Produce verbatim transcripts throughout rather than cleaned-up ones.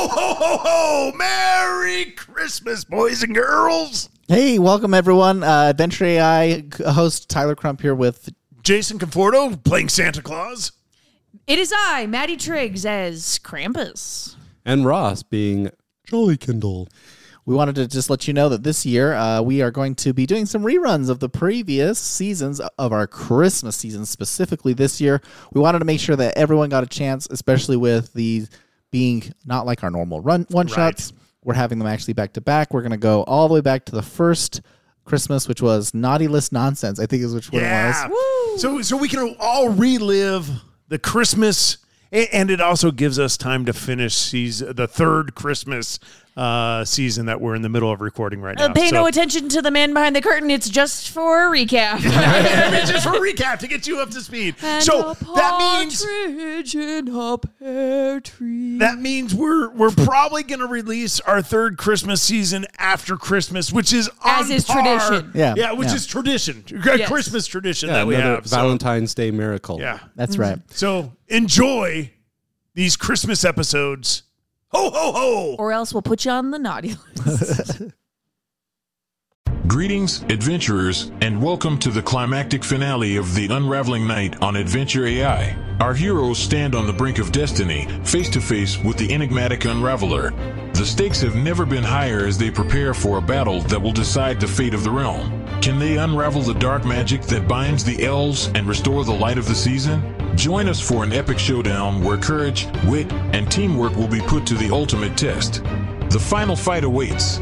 Ho, ho, ho, ho! Merry Christmas, boys and girls! Hey, welcome everyone. Uh, Adventure A I host Tyler Crump here with Jason Conforto playing Santa Claus. It is I, Maddie Triggs, as Krampus. And Ross being Jolly Kindle. We wanted to just let you know that this year uh, we are going to be doing some reruns of the previous seasons of our Christmas season. Specifically this year, we wanted to make sure that everyone got a chance, especially with these being not like our normal run one shots. Right. We're having them actually back to back. We're going to go all the way back to the first Christmas, which was Naughty List Nonsense, I think is which one yeah. it was. Woo! So, so we can all relive the Christmas, and it also gives us time to finish season, the third Christmas uh, season that we're in the middle of recording right now. Uh, pay so, no attention to the man behind the curtain. It's just for a recap. It's just for a recap to get you up to speed. And so a that means in a pear tree. that means we're we're probably going to release our third Christmas season after Christmas, which is on As is par. tradition. Yeah, yeah, which yeah. is tradition, Yes. Christmas tradition Yeah, that we another have. So, Valentine's Day miracle. yeah, That's right. so enjoy these Christmas episodes. Ho, ho, ho! Or else we'll put you on the naughty list. Greetings, adventurers, and welcome to the climactic finale of the Unraveling Night on Adventure A I. Our heroes stand on the brink of destiny, face to face with the enigmatic Unraveler. The stakes have never been higher as they prepare for a battle that will decide the fate of the realm. Can they unravel the dark magic that binds the elves and restore the light of the season? Join us for an epic showdown where courage, wit, and teamwork will be put to the ultimate test. The final fight awaits.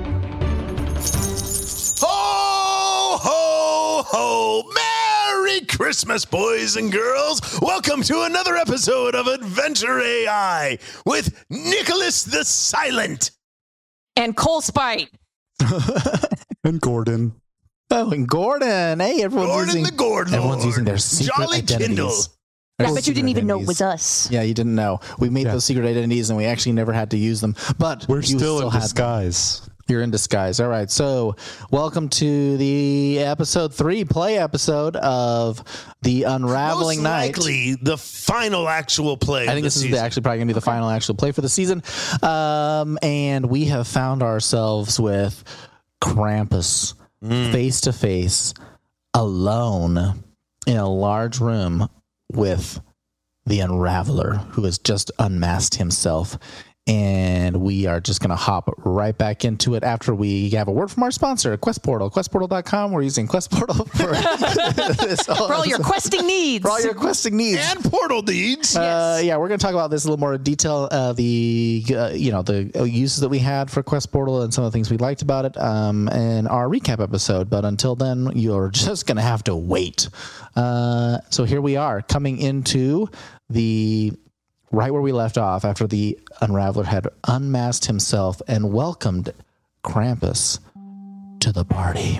Ho, ho, ho! Merry Christmas, boys and girls! Welcome to another episode of Adventure A I with Nicholas the Silent. And Cole Spite. And Gordon. Oh, and Gordon. Hey, everyone's Gordon using, the Gord everyone's Lord. using their secret Jolly identities. Kindle. Yeah, Everyone's but you didn't secret even know it identities. was us. Yeah, you didn't know. We made Yeah. those secret identities, and we actually never had to use them. But We're you still, in had them. disguise. You're in disguise. All right. So, welcome to the episode three play episode of the Unraveling Most Night. likely the final actual play. I think this is the, actually probably going to be the final actual play for the season. Um, and we have found ourselves with Krampus face to face, alone in a large room with the Unraveler, who has just unmasked himself. And we are just going to hop right back into it after we have a word from our sponsor, Quest Portal, quest portal dot com. We're using Quest Portal for, this For all your questing needs. for all your questing needs. and Portal Deeds. Uh, yeah, we're going to talk about this a little more in detail. Uh, the uh, you know the uses that we had for Quest Portal and some of the things we liked about it um, in our recap episode. But until then, you're just going to have to wait. Uh, so here we are coming into the right where we left off after the Unraveler had unmasked himself and welcomed Krampus to the party.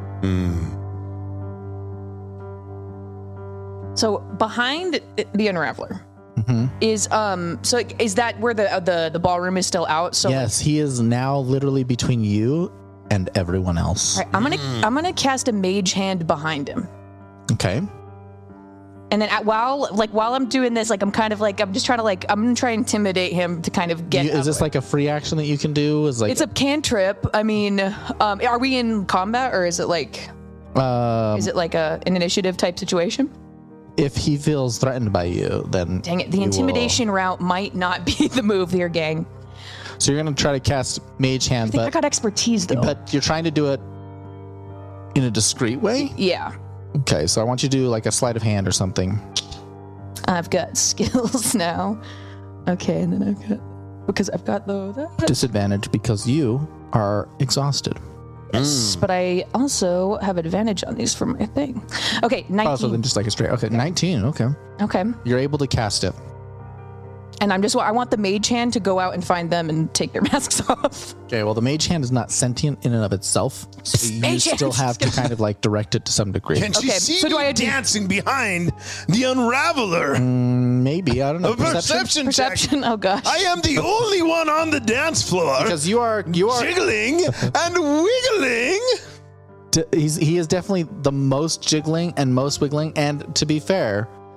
So behind the Unraveler Mm-hmm. is um. So is that where the uh, the the ballroom is still out? So Yes, he is now literally between you and everyone else. all right, I'm gonna I'm gonna cast a mage hand behind him. Okay. And then at, while like while I'm doing this, like I'm kind of like I'm just trying to like I'm gonna try and intimidate him to kind of get. You- is out this of it. like a free action that you can do? Is like It's a cantrip. I mean, um, are we in combat or is it like um, is it like a an initiative type situation? if he feels threatened by you, then Dang it, the you will- intimidation route might not be the move here, gang. So you're gonna try to cast Mage I Hand, think I but got expertise though. but you're trying to do it in a discreet way. Yeah, Okay, so I want you to do like a sleight of hand or something. I've got skills now. Okay, and then I've got because I've got the that. Disadvantage because you are exhausted. Yes, but I also have advantage on these for my thing. Okay, Oh, nineteen. so then just like a straight. Okay, nineteen. Okay, Okay, you're able to cast it. and I'm just I want the mage hand to go out and find them and take their masks off. Okay, well the Mage Hand is not sentient in and of itself, so you Mage still Hand's have to kind of like direct it to some degree. Can she Okay, see so do me I do- dancing behind the Unraveler? Maybe I don't know. A perception, check. Perception. Oh gosh. I am the only one on the dance floor. Because you are you are jiggling and wiggling. D- he's he is definitely the most jiggling and most wiggling. And to be fair,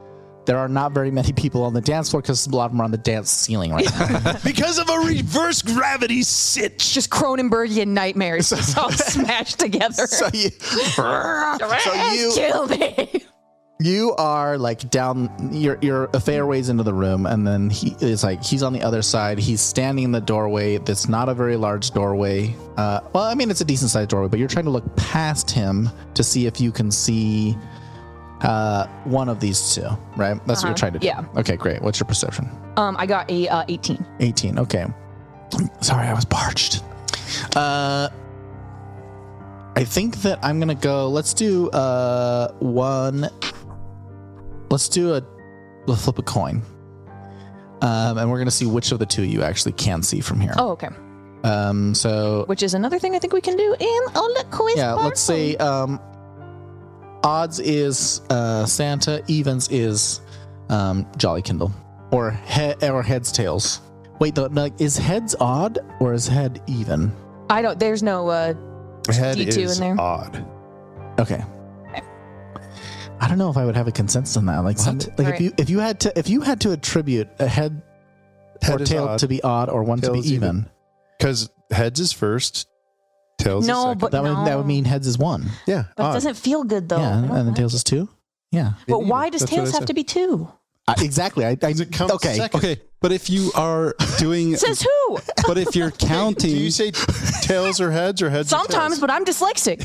there are not very many people on the dance floor because a lot of them are on the dance ceiling right now. Because of a reverse gravity sitch. Just Cronenbergian nightmares. It's all smashed together. So you, so you, Kill me. you are like down. You're you're a fair ways into the room, and then he is like he's on the other side. He's standing in the doorway. That's not a very large doorway. Uh, well, I mean it's a decent sized doorway, but you're trying to look past him to see if you can see uh, one of these two. Right? That's what you're trying to do. Yeah. Okay, great. What's your perception? Um, I got a uh, eighteen. eighteen. Okay. Sorry, I was parched. Uh, I think that I'm gonna go. Let's do uh one. Let's do a. We'll flip a coin. Um, and we're gonna see which of the two you actually can see from here. Oh, okay. Um. So Which is another thing I think we can do in on the quiz. yeah, part. let's say um, odds is uh Santa, evens is um Jolly Kindle, or head or heads tails. Wait, though, no, is heads odd or is head even? I don't. There's no uh, Head D two is in there. odd. Okay. I don't know if I would have a consensus on that. Like, some, like if Right. you if you had to if you had to attribute a head, Head or is tail odd. to be odd or one to be Tails even, even. Because heads is first, tails is No, second. but that would that would No. mean heads is one. yeah, But it odd. doesn't feel good though. yeah, I don't and then like tails it. is two. Yeah, But why does That's what tails I have said. to be two? I, exactly. I, I it count okay. second? Okay, but if you are doing, Says who? but if you're counting, Do you say tails or heads or heads? or Sometimes, tails? but I'm dyslexic.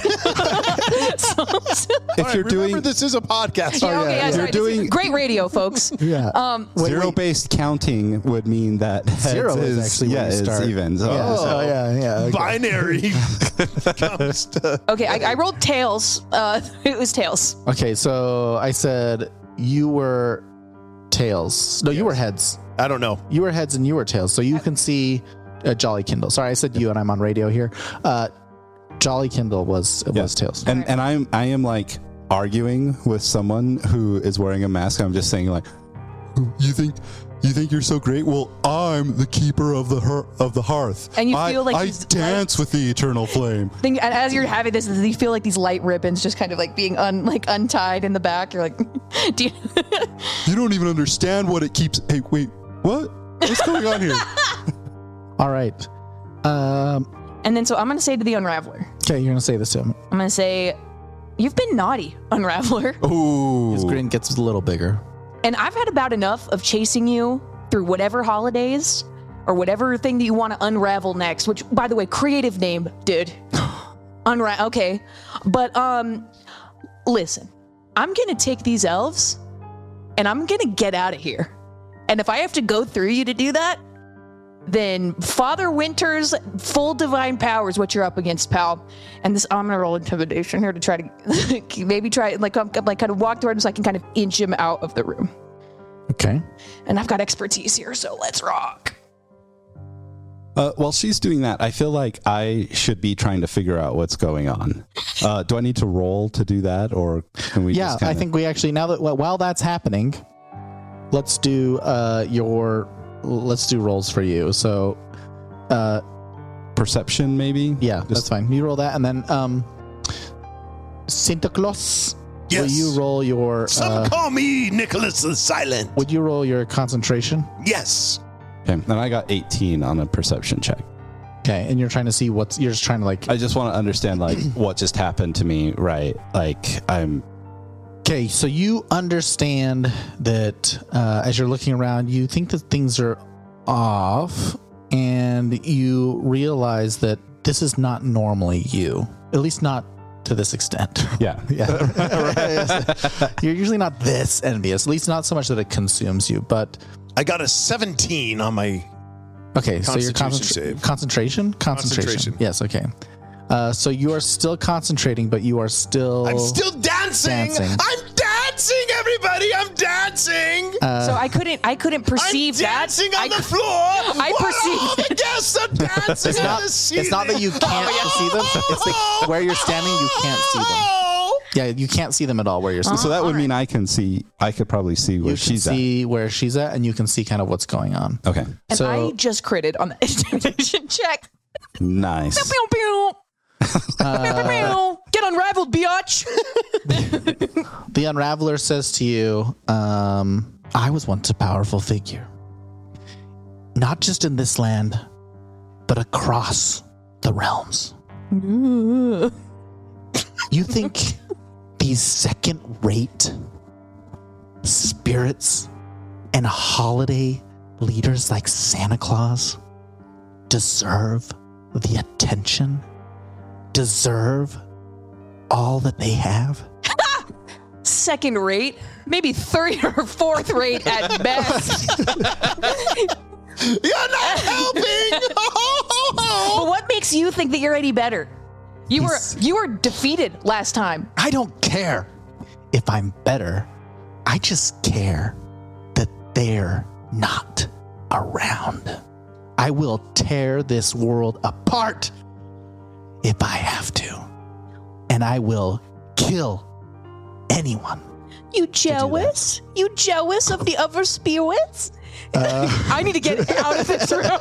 So- if All right, you're remember doing this is a podcast. yeah, okay, yeah, You're sorry, this is doing- great radio, folks. Yeah. Um, zero-based counting would mean that heads Zero is is actually where yeah, you it's start. evens. yeah. Oh, So, yeah. Yeah. Okay. Binary comes to okay, I, I rolled tails. Uh, it was tails. Okay. So I said you were tails. No, you were heads. I don't know. You were heads and you were tails. So you can see uh, Jolly Kindle. Sorry, I said you and I'm on radio here. Uh, Jolly Kindle was Yeah. was tails. And and I'm I am like arguing with someone who is wearing a mask. I'm just saying like, you think you think you're so great? Well, I'm the keeper of the her- of the hearth. And you I, feel like I these dance with the eternal flame. Thing, and as you're having this, you feel like these light ribbons just kind of like being un, like untied in the back. You're like, do you, You don't even understand what it keeps. Hey, wait, what? What's going on here? All right. Um. and then so I'm gonna say to the Unraveler, Okay, you're gonna say this to him. I'm gonna say, you've been naughty, Unraveler, Ooh. His grin gets a little bigger. and I've had about enough of chasing you through whatever holidays or whatever thing that you want to unravel next. Which, by the way, creative name, dude. Unra. Okay, but um, listen, I'm gonna take these elves, and I'm gonna get out of here. And if I have to go through you to do that, then Father Winter's full divine power is what you're up against, pal. And this, I'm gonna roll intimidation here to try to maybe try like I'm, I'm like kind of walk toward him so I can kind of inch him out of the room. Okay. And I've got expertise here, so let's rock. Uh, while she's doing that, I feel like I should be trying to figure out what's going on. Uh, do I need to roll to do that, or can we? Yeah, just kinda... I think we actually now that well, while that's happening, let's do uh your let's do rolls for you. So, uh, perception, maybe. yeah, Just- that's fine. You roll that, and then um, Santa Claus. Will Yes. you roll your? Some Uh, call me Nicholas the Silent. would you roll your concentration? Yes. Okay, and I got eighteen on a perception check. Okay, and you're trying to see what's. You're just trying to like. I just want to understand like what just happened to me. Right, like I'm. Okay, so you understand that uh, as you're looking around, you think that things are off, and you realize that this is not normally you, at least not to this extent. Yeah. Yeah, right. You're usually not this envious, at least not so much that it consumes you. But I got a seventeen on my. okay, so your Constitution concentra- save. concentration, concentration, Concentration. yes, okay. Uh, so you are still concentrating, but you are still. I'm still dancing. Dancing. I'm dancing, everybody. I'm dancing. Uh, So I couldn't, I couldn't perceive I'm that. dancing on I the cou- floor. I While perceived all the it. guests are dancing It's on not. the ceiling. It's not that you can't see them. It's the, where you're standing, you can't see them. Yeah, you can't see them at all where you're. So that would mean I can see. I could probably see where you can she's see where she's at, and you can see kind of what's going on. at. Okay, And so I just critted on the intimidation check. nice. Pew, pew. Pew, pew, pew. Get Get unraveled, biatch. The Unraveler says to you, um, I was once a powerful figure. Not just in this land, but across the realms. You think these second-rate spirits and holiday leaders like Santa Claus deserve the attention, deserve all that they have? Second rate, maybe third or fourth rate at best. You're not helping. But what makes you think that you're any better? You He's- were you were defeated last time. I don't care if I'm better. I just care that they're not around. I will tear this world apart if I have to. And I will kill anyone. You jealous? You jealous of the other spirits? I need to get out of this room.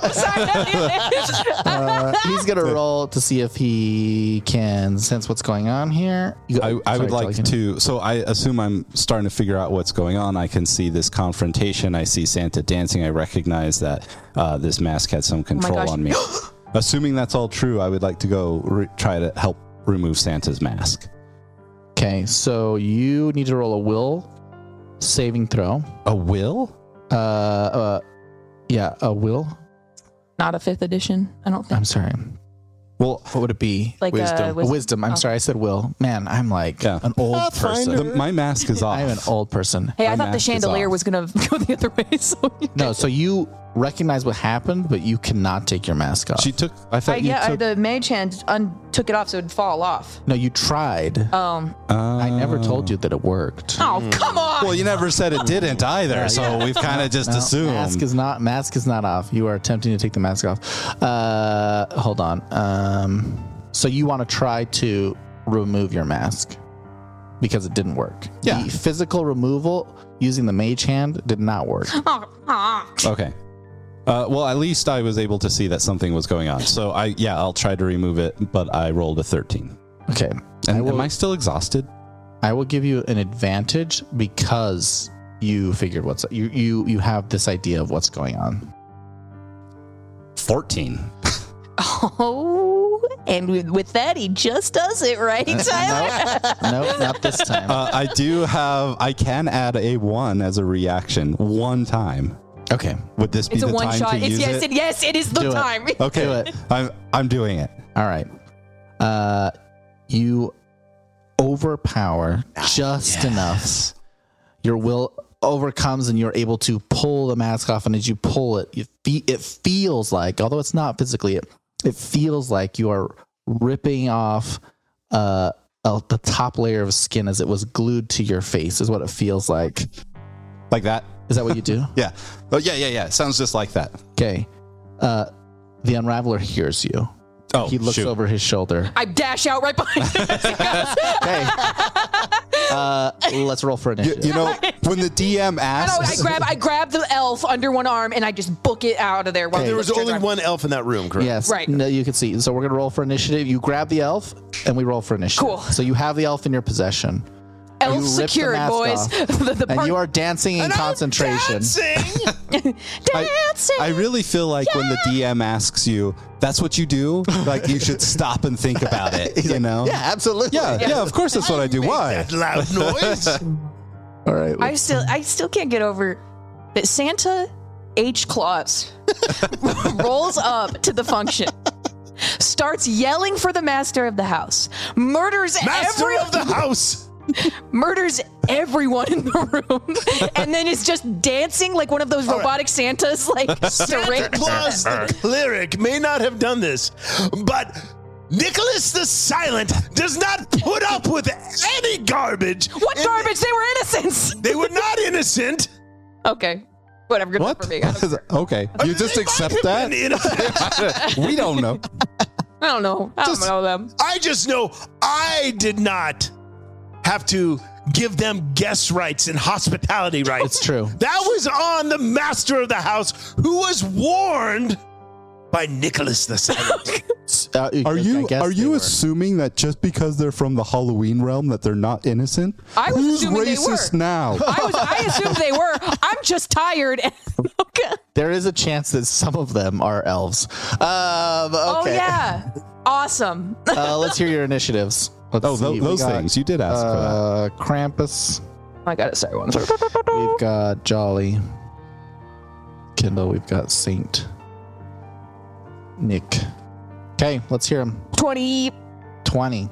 Uh, he's going to roll to see if he can sense what's going on here. You, I, I would sorry, like Charlie, can- to. So I assume I'm starting to figure out what's going on. I can see this confrontation. I see Santa dancing. I recognize that uh, this mask had some control gosh. on me. Assuming that's all true, I would like to go re- try to help remove Santa's mask. Okay, so you need to roll a will saving throw. A will? Uh, uh, yeah, a will. Not a fifth edition, I don't think. I'm sorry. Well, What would it be? Like wisdom. Uh, A wisdom. wisdom. I'm Oh. sorry, I said will. Man, I'm like Yeah. an old Pathfinder. person. the, my mask is off. I'm an old person. Hey, I My thought the mask is chandelier off. was going to go the other way. So No, so you recognize what happened, but you cannot take your mask off. She took. I I, thought you yeah, I, took. the mage hand un- took it off so it'd fall off. no, you tried. Um. I never told you that it worked. Oh, come on. Well, you never said it didn't either, so we've kind of just No, assumed. Mask is not mask is not off. You are attempting to take the mask off. Uh, hold on. Um, so you want to try to remove your mask because it didn't work. Yeah. The physical removal using the mage hand did not work. Okay. Uh, well, at least I was able to see that something was going on. So I, yeah, I'll try to remove it, but I rolled a thirteen. Okay. And I will, am I still exhausted? I will give you an advantage because you figured what's you you you have this idea of what's going on. fourteen. Oh, and with, with that, he just does it, right, Tyler? No, not this time. Uh, I do have. I can add a one as a reaction one time. Okay. Would this be It's a the one time shot. to It's use yes, it? it, yes, it is the Do it. time. Okay, Do it. I'm I'm doing it. All right. Uh, you overpower just enough. Your will overcomes, and you're able to pull the mask off. And as you pull it, you fe- it feels like, although it's not physically, it, it feels like you are ripping off uh, uh, the top layer of skin as it was glued to your face. Is what it feels like. Like that? Is that what you do? Yeah. Oh yeah, yeah, yeah. Sounds just like that. Okay. Uh, the Unraveler hears you. Oh, He looks shoot. over his shoulder. I dash out right behind him. Okay. Uh, let's roll for You, initiative. you know, when the D M I, asks, I grab, I grab the elf under one arm and I just book it out of there. While Okay. he There was looks only around. one elf in that room, correct? Yes. Right. No, you can see. So we're gonna roll for initiative. You grab the elf, and we roll for initiative. Cool. So you have the elf in your possession. Elf you rip the secured, mask boys. off, the, the and part- you are dancing in And I'm concentration. dancing. dancing. I really feel like when the D M asks you, that's what you do, like you should stop and think about it, He's you like, know? Yeah, absolutely. Yeah, yeah, of course that's what I do. Make Why? that loud noise. All right. I still, I still can't get over that Santa H. Claus rolls up to the function, starts yelling for the master of the house, murders Master every, of the house. murders everyone in the room, and then is just dancing like one of those robotic Santas, like Santa straight. Claus the cleric may not have done this, but Nicholas the Silent does not put up with any garbage. What And garbage? They were innocents. They were not innocent. Okay, whatever. Good enough What? for me. I don't, Okay, you just They accept might have that? been innocent. We don't know. I don't know. I don't Just- know them. I just know I did not have to give them guest rights and hospitality rights. It's true. That was on the master of the house, who was warned by Nicholas the Silent. Uh, Are I you guess are they you were. assuming that just because they're from the Halloween realm that they're not innocent? I was Who's assuming they racist were. now? I was. I assumed they were. I'm just tired. Okay. There is a chance that some of them are elves. Um, Oh okay. yeah. Awesome. uh, let's hear your initiatives. Let's Oh, tho- see. We those got, things you did ask for that. Uh, Krampus. I got it. Sorry, one. We've got Jolly. Kindle. We've got Saint Nick. Okay, let's hear him. Twenty. twenty.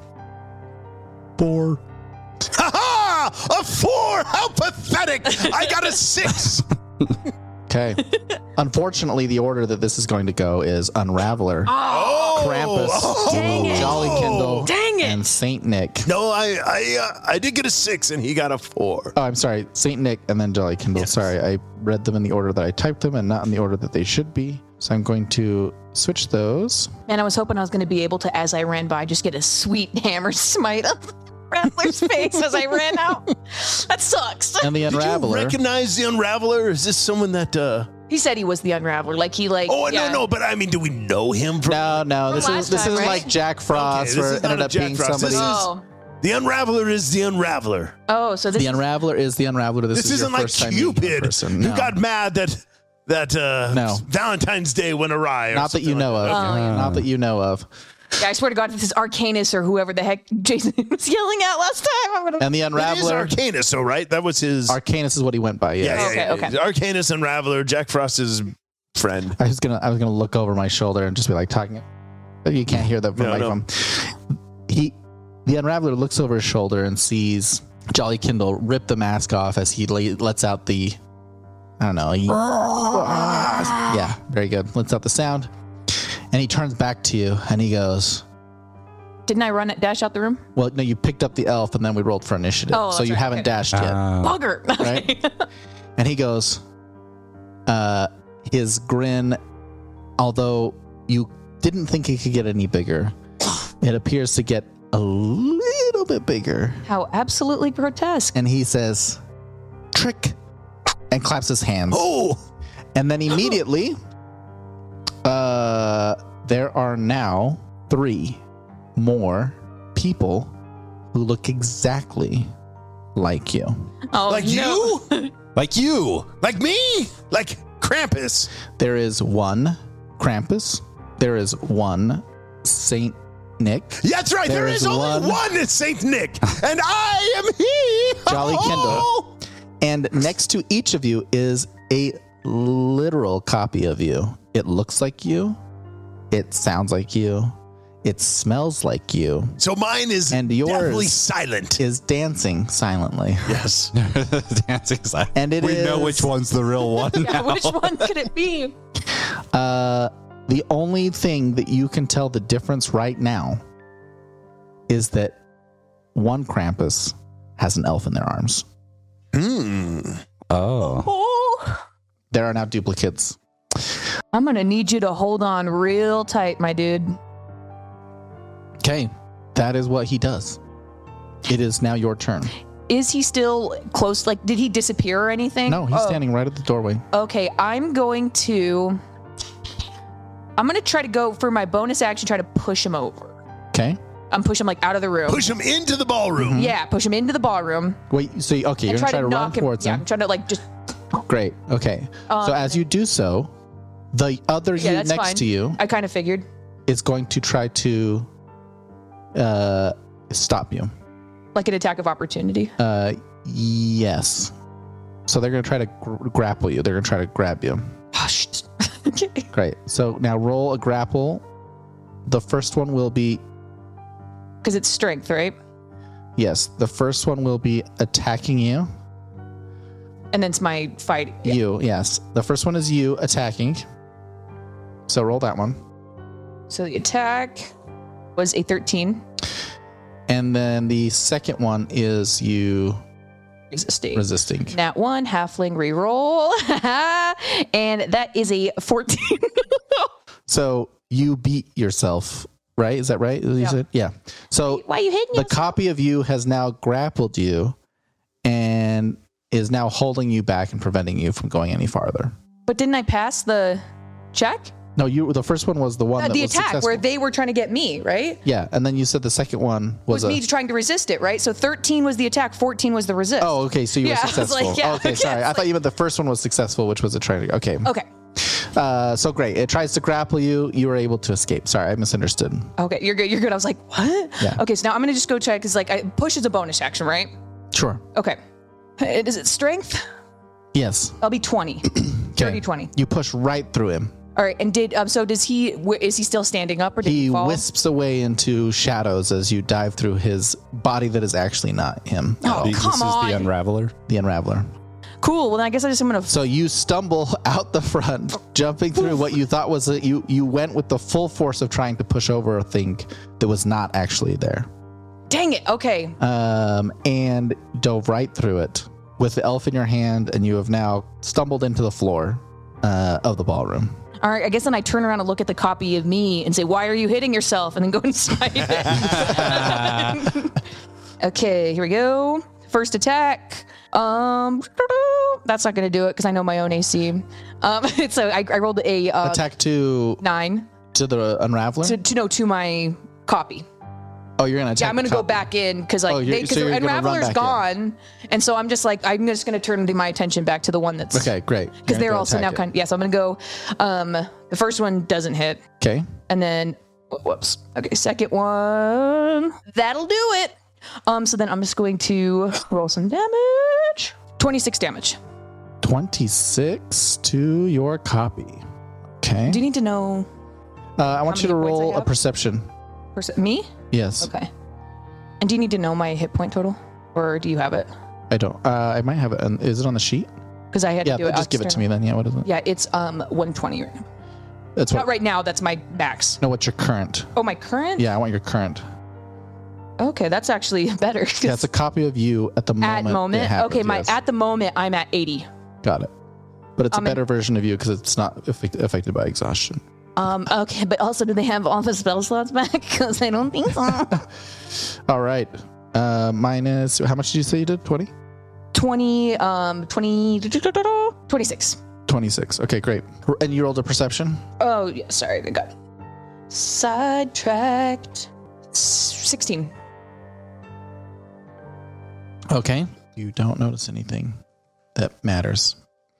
Four. Ha ha! A four! How pathetic! I got a six. Okay. Unfortunately, the order that this is going to go is Unraveler, Oh, Krampus, oh. Dang it. Jolly Kindle, Dang it. and Saint Nick. No, I I uh, I did get a six, and he got a four. Oh, I'm sorry. Saint Nick and then Jolly Kindle. Yes. Sorry, I read them in the order that I typed them and not in the order that they should be. So I'm going to switch those. Man, I was hoping I was going to be able to, as I ran by, just get a sweet hammer smite up Rattler's face as I ran out. That sucks. And the Did you Unraveler. recognize the Unraveler? Is this someone that? uh He said he was the Unraveler. Like he like. Oh yeah. no, no. But I mean, do we know him from? No, no. This is last this time, is right? like Jack Frost, Okay, this where is it not ended a up Jack being Frost. This somebody. is- Oh. The Unraveler is the Unraveler. Oh, so this. The Unraveler is the Unraveler. This, This is isn't your like first time meeting the Cupid, person. who No. got mad that that uh, No. Valentine's Day went awry. or Not that you something know like of. Oh, yeah. Not that you know of. Yeah, I swear to God, if this is Arcanus or whoever the heck Jason was yelling at last time, I'm gonna. And the that. It is Unraveler. Arcanus, so right? That was his. Arcanus is what he went by. Yeah. yeah, yeah, Okay, yeah, okay. yeah. Arcanus Unraveler, Jack Frost's friend. I was gonna I was gonna look over my shoulder and just be like talking. But you can't hear that from No, my no. phone. He, the Unraveler, looks over his shoulder and sees Jolly Kindle rip the mask off as he la- lets out the, I don't know. He, yeah, very good. Lets out the sound, and he turns back to you and he goes, Didn't I run it dash out the room? "Well, no, you picked up the elf and then we rolled for initiative, Oh, so that's you right, haven't okay. dashed yet." Ah. Bugger. Right? And he goes, uh, his grin, although you didn't think it could get any bigger, it appears to get a little bit bigger. How absolutely grotesque. And he says, "Trick," and claps his hands. Oh, And then immediately, uh, there are now three more people who look exactly like you. Oh, like no. you? Like you. Like me? Like Krampus? There is one Krampus. There is one Saint Nick. Yeah, that's right. There there is is, only one- one is Saint Nick, and I am he. Jolly Oh! And next to each of you is a literal copy of you. It looks like you. It sounds like you. It smells like you. So mine is And yours- definitely silent. Is dancing silently. Yes. Dancing side. And it we is know which one's the real one. Yeah, now. which one could it be? Uh, the only thing that you can tell the difference right now is that one Krampus has an elf in their arms. Hmm. Oh. Oh, There are now duplicates. I'm gonna need you to hold on real tight, my dude. Okay, that is what he does. It is now your turn. Is he still close? Like, did he disappear or anything? No, he's Oh, standing right at the doorway. Okay, I'm going to. I'm gonna try to go for my bonus action. Try to push him over. Okay. I'm push him like out of the room. Push him into the ballroom. Yeah, push him into the ballroom. Wait, so you- okay, you're and gonna try try to to run knock him. towards Yeah, him. I'm trying to like just. Great. Okay. Um, so as you do so, the other Yeah, you that's next fine. to you I kind of figured. is going to try to uh, stop you. Like an attack of opportunity. Uh, yes. So they're going to try to gr- grapple you. They're going to try to grab you. Hush. Okay. Great. So now roll a grapple. The first one will be, Because it's strength, right? yes, the first one will be attacking you. And then it's my fight. Yeah. You, yes. The first one is you attacking. So roll that one. So the attack was a thirteen. And then the second one is you Resisting. resisting. Nat one, halfling reroll. And that is a fourteen. So you beat yourself, right? Is that right? You Yeah. said? Yeah. So Why are you hitting the yourself? copy of you has now grappled you and is now holding you back and preventing you from going any farther. But didn't I pass the check? No, you. The first one was the one Uh, that the was attack successful. where they were trying to get me, right? Yeah, and then you said the second one was, Was a, me trying to resist it, right? So thirteen was the attack, fourteen was the resist. Oh, okay. So you Yeah, I were was successful. like, yeah, okay, yeah, sorry. it's I thought like- you meant the first one was successful, which was a trying to. Okay. Okay. Uh, so great. It tries to grapple you. You were able to escape. Sorry, I misunderstood. Okay, you're good. You're good. I was like, what? Yeah. Okay, so now I'm gonna just go check because like I, push is a bonus action, right? Sure. Okay. Uh, Is it strength? Yes. I'll be twenty. thirty, twenty. You push right through him. All right. And did um so does he? wh- Is he still standing up or did he, He fall? wisps away into shadows as you dive through his body that is actually not him. at Oh, all. This come is on. the Unraveler. The Unraveler. Cool. Well, then I guess I just am gonna. So you stumble out the front, jumping through what you thought was a, you. You went with the full force of trying to push over a thing that was not actually there, Dang it. Okay. um, and dove right through it with the elf in your hand, and you have now stumbled into the floor uh, of the ballroom. All right. I guess then I turn around and look at the copy of me and say, "Why are you hitting yourself?" And then go and smite it. Okay. Here we go. First attack. Um, that's not going to do it because I know my own A C. Um, so I, I rolled a uh, Attack to nine to the Unraveler. to, to no to my copy. oh, you're gonna attack. Yeah, I'm gonna the go cop- back in because like Oh, you're- because so the you're gonna run Unraveler's back gone, and so I'm just like I'm just gonna turn the- my attention back to the one that's Okay, great. because they're also now kind. Of, yeah, so I'm gonna go. Um, the first one doesn't hit, Okay. and then wh- whoops. Okay, second one that'll do it. Um, so then I'm just going to roll some damage. twenty-six damage. twenty-six to your copy. Okay. Do you need to know Uh, I want you to many points I roll a have? perception. perc- me? Yes. Okay. And do you need to know my hit point total, or do you have it? I don't. Uh, I might have it. On, is it on the sheet? Because I had Yeah, to do it. just give it to externally. me then. Yeah, what is it? Yeah, it's um one twenty right now. That's Not what. right now. That's my max. No, what's your current? Oh, my current? Yeah, I want your current. Okay, that's actually better. 'cause Yeah, it's a copy of you at the moment. at it moment. happened, okay, my yes. at the moment I'm at eighty. Got it. But it's Um, a better version of you because it's not affect, affected by exhaustion. Um. Okay, but also, do they have all the spell slots back? Because I don't think so. All right. Uh, minus. How much did you say you did? twenty? Twenty. Um. Twenty. Twenty-six. twenty-six. Okay, great. And you rolled a perception? Oh, yeah. Sorry, I got sidetracked. Sixteen. Okay. You don't notice anything that matters.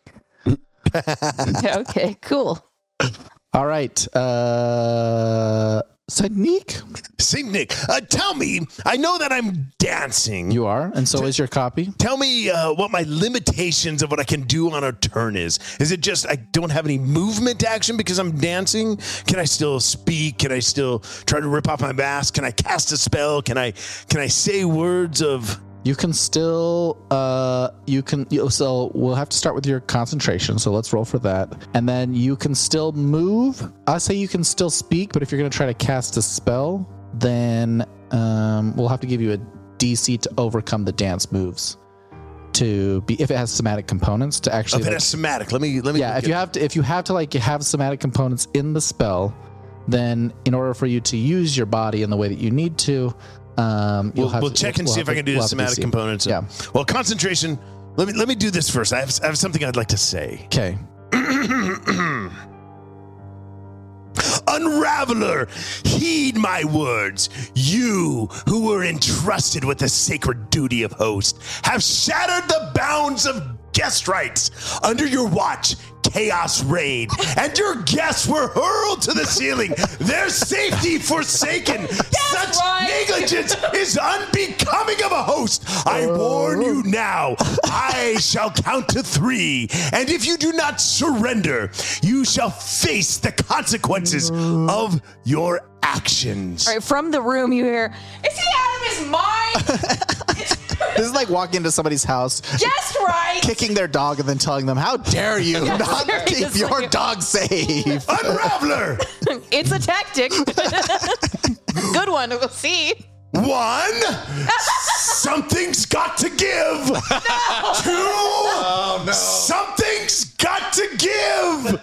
Okay. Cool. All right. Uh, Saint Nick, Saint Nick, uh, tell me, I know that I'm dancing. you are, and so is your copy. Tell me uh, what my limitations of what I can do on a turn is. Is it just I don't have any movement action because I'm dancing? Can I still speak? Can I still try to rip off my mask? Can I cast a spell? Can I can I say words of... You can still, uh, you can, you, so we'll have to start with your concentration. So let's roll for that. And then you can still move. I say you can still speak, but if you're going to try to cast a spell, then um, we'll have to give you a D C to overcome the dance moves. To be, if it has somatic components, to actually, If it like, has somatic, let me... Let me yeah. look If you at- have to, if you have to like have somatic components in the spell, then in order for you to use your body in the way that you need to, Um, you'll We'll, have we'll to- check and we'll see have if I to- can do we'll the have to somatic see. components. Yeah. Well, concentration. Let me let me do this first. I have I have something I'd like to say. Okay. Unraveler, heed my words. You, who were entrusted with the sacred duty of host, have shattered the bounds of guest rights. Under your watch, chaos reigned, and your guests were hurled to the ceiling, their safety forsaken. Such right. negligence is unbecoming of a host. I warn you now, I shall count to three, and if you do not surrender, you shall face the consequences of your actions. All right, from the room you hear, is he out of his mind? This is like walking into somebody's house, Just right. kicking their dog, and then telling them, "How dare you Yeah, not keep seriously. your dog safe?" Unraveler! It's a tactic. Good one. We'll see. One, something's got to give. Two, something's got to give.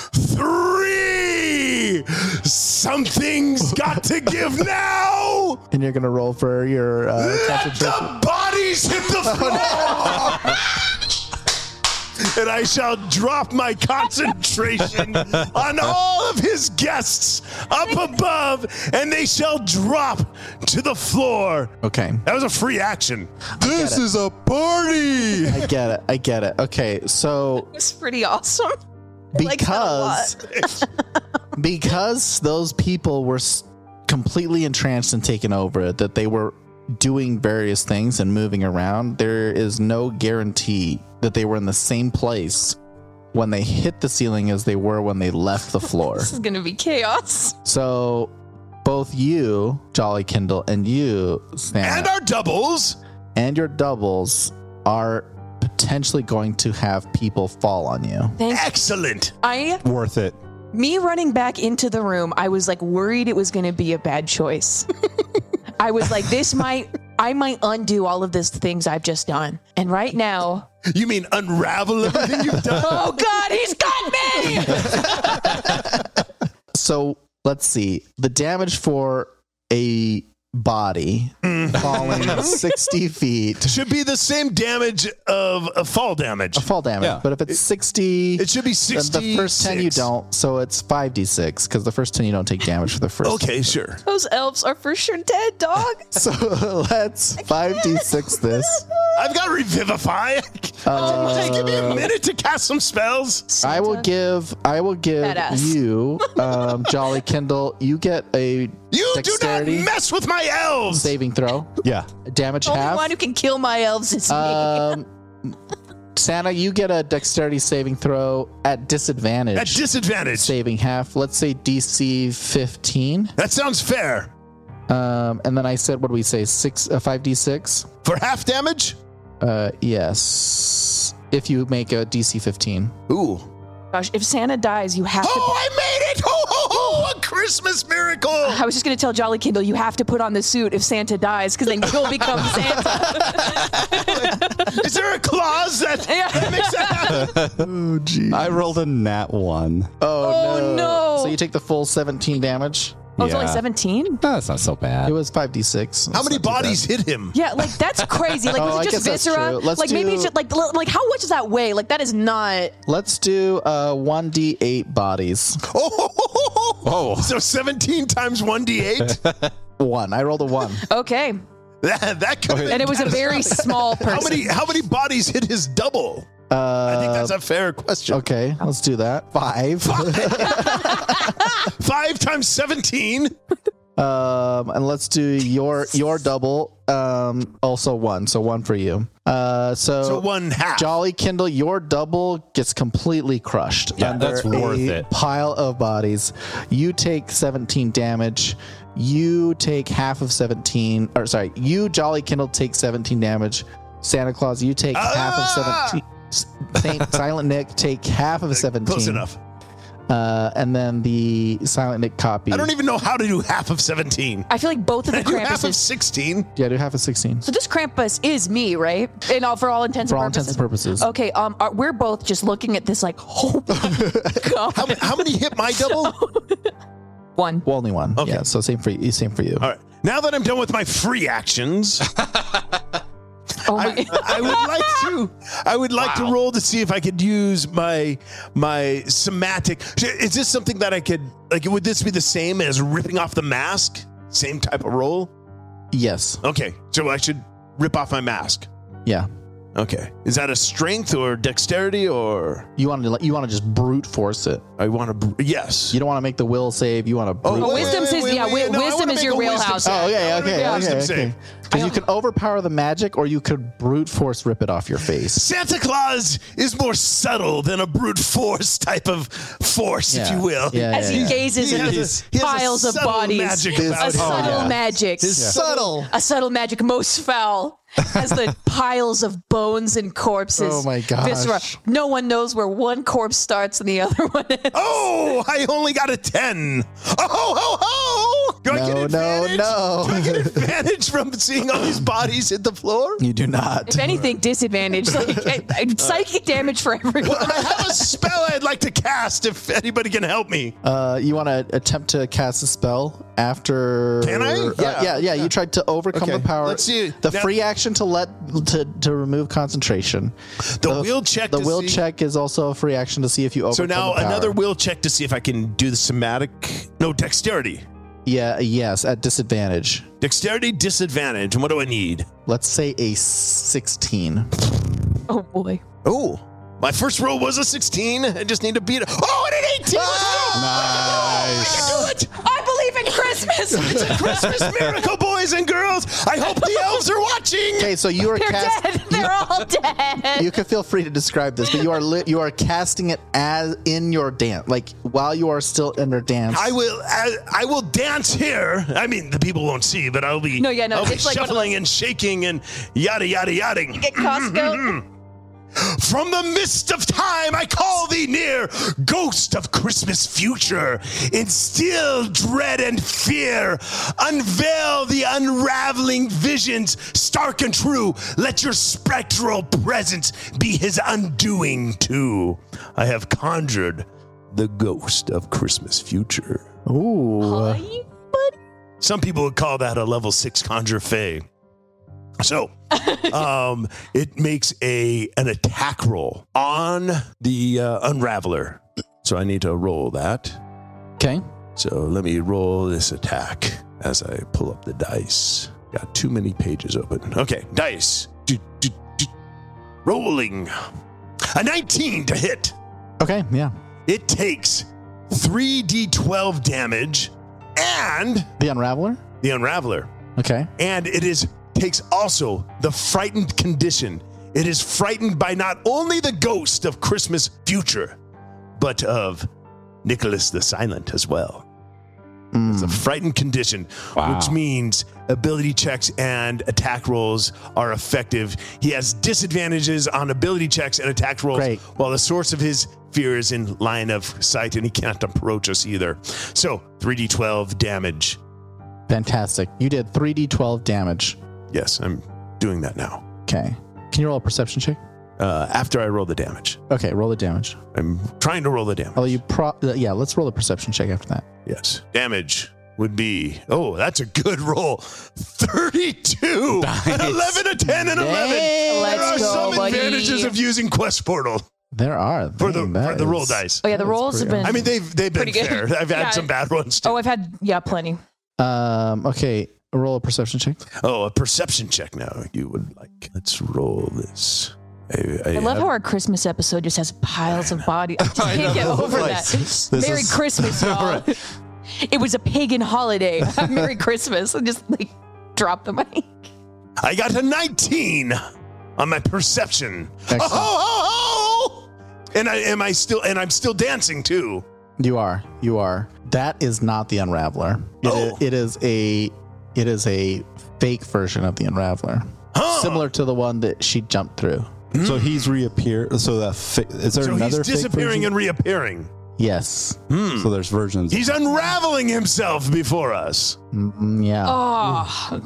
Three, something's got to give now. And you're gonna roll for your uh, Let concentration. the bodies hit the floor. and I shall drop my concentration on all of his guests up above, and they shall drop to the floor. Okay. That was a free action. This is a party. I get it. I get it. Okay. So It's pretty awesome. I like that a lot. because because those people were s- completely entranced and taken over it, that they were doing various things and moving around, there is no guarantee that they were in the same place when they hit the ceiling as they were when they left the floor. This is gonna be chaos. So both you, Jolly Kindle, and you, Santa, And our doubles. and your doubles are potentially going to have people fall on you. Thank Excellent. I Worth it. me running back into the room, I was like worried it was gonna be a bad choice. I was like, this might I might undo all of these things I've just done. And right now, You mean unravel everything you've done? oh God, he's got me! So let's see. The damage for a body falling sixty feet. Should be the same damage of a fall damage. Fall damage. Yeah. But if it's sixty, It should be then sixty. the first ten you don't. So it's five d six because the first ten you don't take damage for the first. Okay, sure. Those elves are for sure dead, dog. So let's five d six this. I've got Revivify. Hey, give me a minute to cast some spells. I will give I will give Badass. you, um, Jolly Kindle, you get a You dexterity do not mess with my elves. saving throw. Yeah. Damage The only half. one who can kill my elves is me. Um, Santa, you get a dexterity saving throw at disadvantage. At disadvantage. saving half. Let's say D C fifteen. That sounds fair. Um, and then I said, what do we say? Six, uh, five d six. For half damage? Uh, yes. If you make a D C fifteen. Ooh. Gosh, if Santa dies, you have to. Oh, I made it! Ho, ho, ho! A Christmas miracle! I was just going to tell Jolly Kindle, you have to put on the suit if Santa dies, because then you'll become Santa. Is there a clause that, Yeah. that makes that happen? Oh, gee. I rolled a nat one. Oh, Oh, no. no. So you take the full seventeen damage. Oh, it's only Yeah. seventeen? That's not so bad. It was five d six. How many bodies hit him? Yeah, like that's crazy. Like, Oh, was I it just guess that's viscera? true. Let's like maybe do- it's just like l- like how much does that weigh? Like that is not. Let's do uh, one d eight bodies. Oh, ho, ho, ho, ho. Oh. So seventeen times one d eight? One. I rolled a one. Okay, that that could have and it was a very small person. How many how many bodies hit his double? Uh, I think that's a fair question. Okay, let's do that. Five. Five times seventeen. Um, and let's do your your double. Um, also one, so one for you. Uh, so, So one half. Jolly Kindle, your double gets completely crushed. Yeah, under that's worth a it. Pile of bodies. You take seventeen damage. You take half of seventeen. Or sorry, you Jolly Kindle take seventeen damage. Santa Claus, you take half of Ah! seventeen. Saint Silent Nick take half of seventeen. Close enough. Uh, and then the Silent Nick copy. I don't even know how to do half of seventeen. I feel like both of the I do half of Krampuses. sixteen. Yeah, do half of sixteen. So this Krampus is me, right? And all for all intents For and all purposes. intents and purposes. Okay, um, are, we're both just looking at this like, oh my god, How, how many hit my double? one. Well, only one. Okay. Yeah, so same for you. Same for you. All right. Now that I'm done with my free actions, Oh my. I, I would like to. I would like to roll to see if I could use my my somatic. Is this something that I could like? Would this be the same as ripping off the mask? Same type of roll? Yes. Okay, so I should rip off my mask. Yeah. Okay, is that a strength or dexterity or You want to you want to just brute force it. I want to? Br- yes. You don't want to make the will save. You want to brute. Oh, force wisdom wait, says- wait, yeah, wait, wi- no, I wisdom wanna is make your a wisdom wheelhouse. save. Oh, okay, I wanna okay, make a okay, wisdom okay. save. Because you can overpower the magic, or you could brute force rip it off your face. Santa Claus is more subtle than a brute force type of force, if Yeah. you will. Yeah, As yeah, he yeah. gazes He at has these a- he has a piles of subtle bodies. magic His- about A him. subtle yeah. magic. Subtle. A subtle magic most foul as the piles of bones and corpses. Oh my gosh. Viscera. No one knows where one corpse starts and the other one ends. Oh, I only got a ten. Oh, ho, ho, ho! Do I No, get no, advantage? no. Do I get advantage from seeing all these bodies hit the floor? You do not. If anything, disadvantage. Like I- I- psychic damage for everyone. I have a spell I'd like to cast if anybody can help me. Uh, you want to attempt to cast a spell after? Can I? Uh, Yeah. yeah, yeah. You tried to overcome Okay, the power. let's see. The Now- free action to let to to remove concentration. The will check The to will see- check is also a free action to see if you overcome. So now the power. another will check to see if I can do the somatic. No, dexterity. Yeah. Yes. At disadvantage. Dexterity disadvantage. And what do I need? Let's say a sixteen. Oh boy. Oh, my first roll was a sixteen. I just need to beat it. Oh, and an eighteen. Nice. I can do it. I believe in Christmas. It's a Christmas miracle, boys and girls. I hope the elves are watching. Okay, so you are They're cast. dead. They're all dead. You can feel free to describe this, but you are li- you are casting it as in your dance, like while you are still in your dance. I will. I, I will dance here. I mean, the people won't see, but I'll be. No, yeah, no, I'll be it's like one of shuffling those- and shaking and yada yada yada. Get Costco. From the mist of time, I call thee near, ghost of Christmas future. Instill dread and fear. Unveil the unraveling visions, stark and true. Let your spectral presence be his undoing too. I have conjured the ghost of Christmas future. Ooh. Hi, buddy. Some people would call that a level six conjure fey. So, um, it makes a an attack roll on the uh, Unraveler. So I need to roll that. Okay. So let me roll this attack as I pull up the dice. Got too many pages open. Okay, dice. Do, do, do. Rolling. A nineteen to hit. Okay. Yeah. It takes three d twelve damage and The Unraveler. the Unraveler. Okay. And it is takes also the frightened condition. It is frightened by not only the ghost of Christmas future, but of Nicholas the Silent as well. It's a frightened condition, Wow. which means ability checks and attack rolls are effective. He has disadvantages on ability checks and attack rolls, Great. while the source of his fear is in line of sight, and he can't approach us either. So three d twelve damage. Fantastic. You did three d twelve damage. Yes, I'm doing that now. Okay. Can you roll a perception check? Uh, after I roll the damage. Okay. Roll the damage. I'm trying to roll the damage. Oh, you pro. uh, Yeah. Let's roll a perception check after that. Yes. Damage would be, oh, that's a good roll. thirty-two. An eleven, a ten, and eleven. There Let's are go, some buddy. advantages of using Quest Portal There are for the Dang, that for the roll is- dice. Oh yeah, the That's rolls have pretty been. I mean, they've they've been Pretty good. fair. I've had Yeah. some bad ones too. Oh, I've had yeah, plenty. Um. Okay. Roll a perception check. Oh, a perception check now. You would like. Let's roll this. I, I, I love have- how our Christmas episode just has piles of bodies. I just I can't get know. over Like, that. this Merry is- Christmas, y'all. It was a pagan holiday. Merry Christmas. And just like drop the mic. I got a nineteen on my perception. Excellent. Oh, oh, oh, oh! And I am I still and I'm still dancing too. You are. You are. That is not the Unraveler. It, Oh. is, it is a. It is a fake version of the Unraveler, Huh. similar to the one that she jumped through. So he's reappeared. So that fi- is there So another he's fake disappearing version? and reappearing. Yes. So there's versions. He's unraveling himself before us. Mm, yeah. Oh.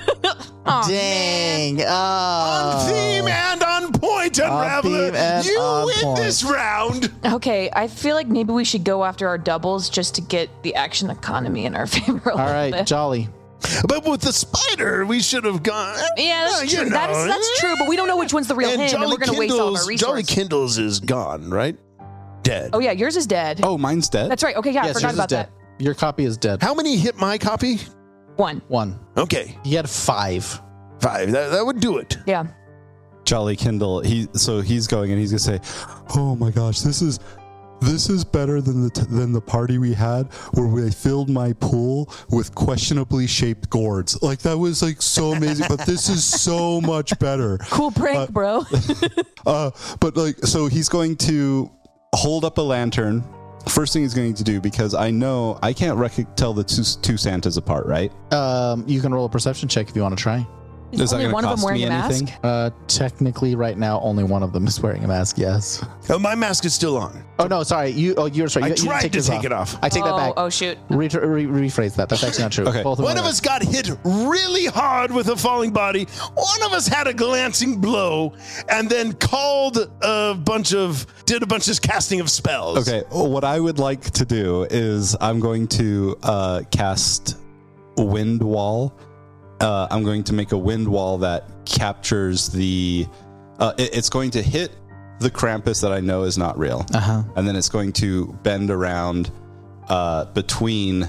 Oh, Dang. On Oh. theme and on point, On Unraveler. theme and You on win point. this round. Okay, I feel like maybe we should go after our doubles just to get the action economy in our favor a All little right, bit. Jolly. But with the spider, we should have gone. Yeah, that's Well, true. you That is, know. that's true, but we don't know which one's the real And him, and Jolly we're going to waste all of our Kindles, Jolly resources. Kindles is gone, right? Dead. Oh, yeah, yours is dead. Oh, mine's dead. That's right. Okay, yeah, I yes, forgot yours is about dead. that. Your copy is dead. How many hit my copy? One. One. Okay, He had five. five. That, that would do it. Yeah. Jolly Kindle. He so he's going and he's gonna say, "Oh my gosh, this is this is better than the t- than the party we had where we filled my pool with questionably shaped gourds. Like that was like so amazing, but this is so much better." Cool prank, bro. Uh, but like, so he's going to hold up a lantern. First thing he's going to do, because I know I can't rec- tell the two, two Santas apart, right? Um, you can roll a perception check if you want to try. Is, Is that only gonna one of them cost wearing me a mask? anything? Uh, technically, right now, only one of them is wearing a mask. Yes. Oh, my mask is still on. Oh no, sorry. You. Oh, you're sorry. I You, you tried take to yours take it off. I take that Oh, back. oh shoot. Re- re- rephrase that. That's actually not true. Okay. Both One them of are- us got hit really hard with a falling body. One of us had a glancing blow, and then called a bunch of did a bunch of casting of spells. Okay, what I would like to do is I'm going to uh, cast Wind Wall. Uh, I'm going to make a wind wall that captures the. Uh, it, it's going to hit the Krampus that I know is not real, Uh-huh. and then it's going to bend around uh, between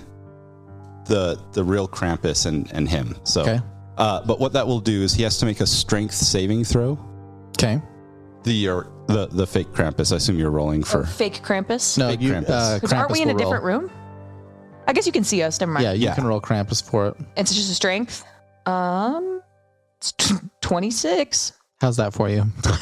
the the real Krampus and, and him. So, Okay. uh, but what that will do is he has to make a strength saving throw. Okay. The or the the fake Krampus. I assume you're rolling for. Oh, fake Krampus. No, Fake you. Krampus. Uh, 'Cause aren't Krampus we in a will roll. different room? I guess you can see us. Never mind. Yeah, you Yeah. can roll Krampus for it. It's just a strength. Um, it's twenty-six. How's that for you?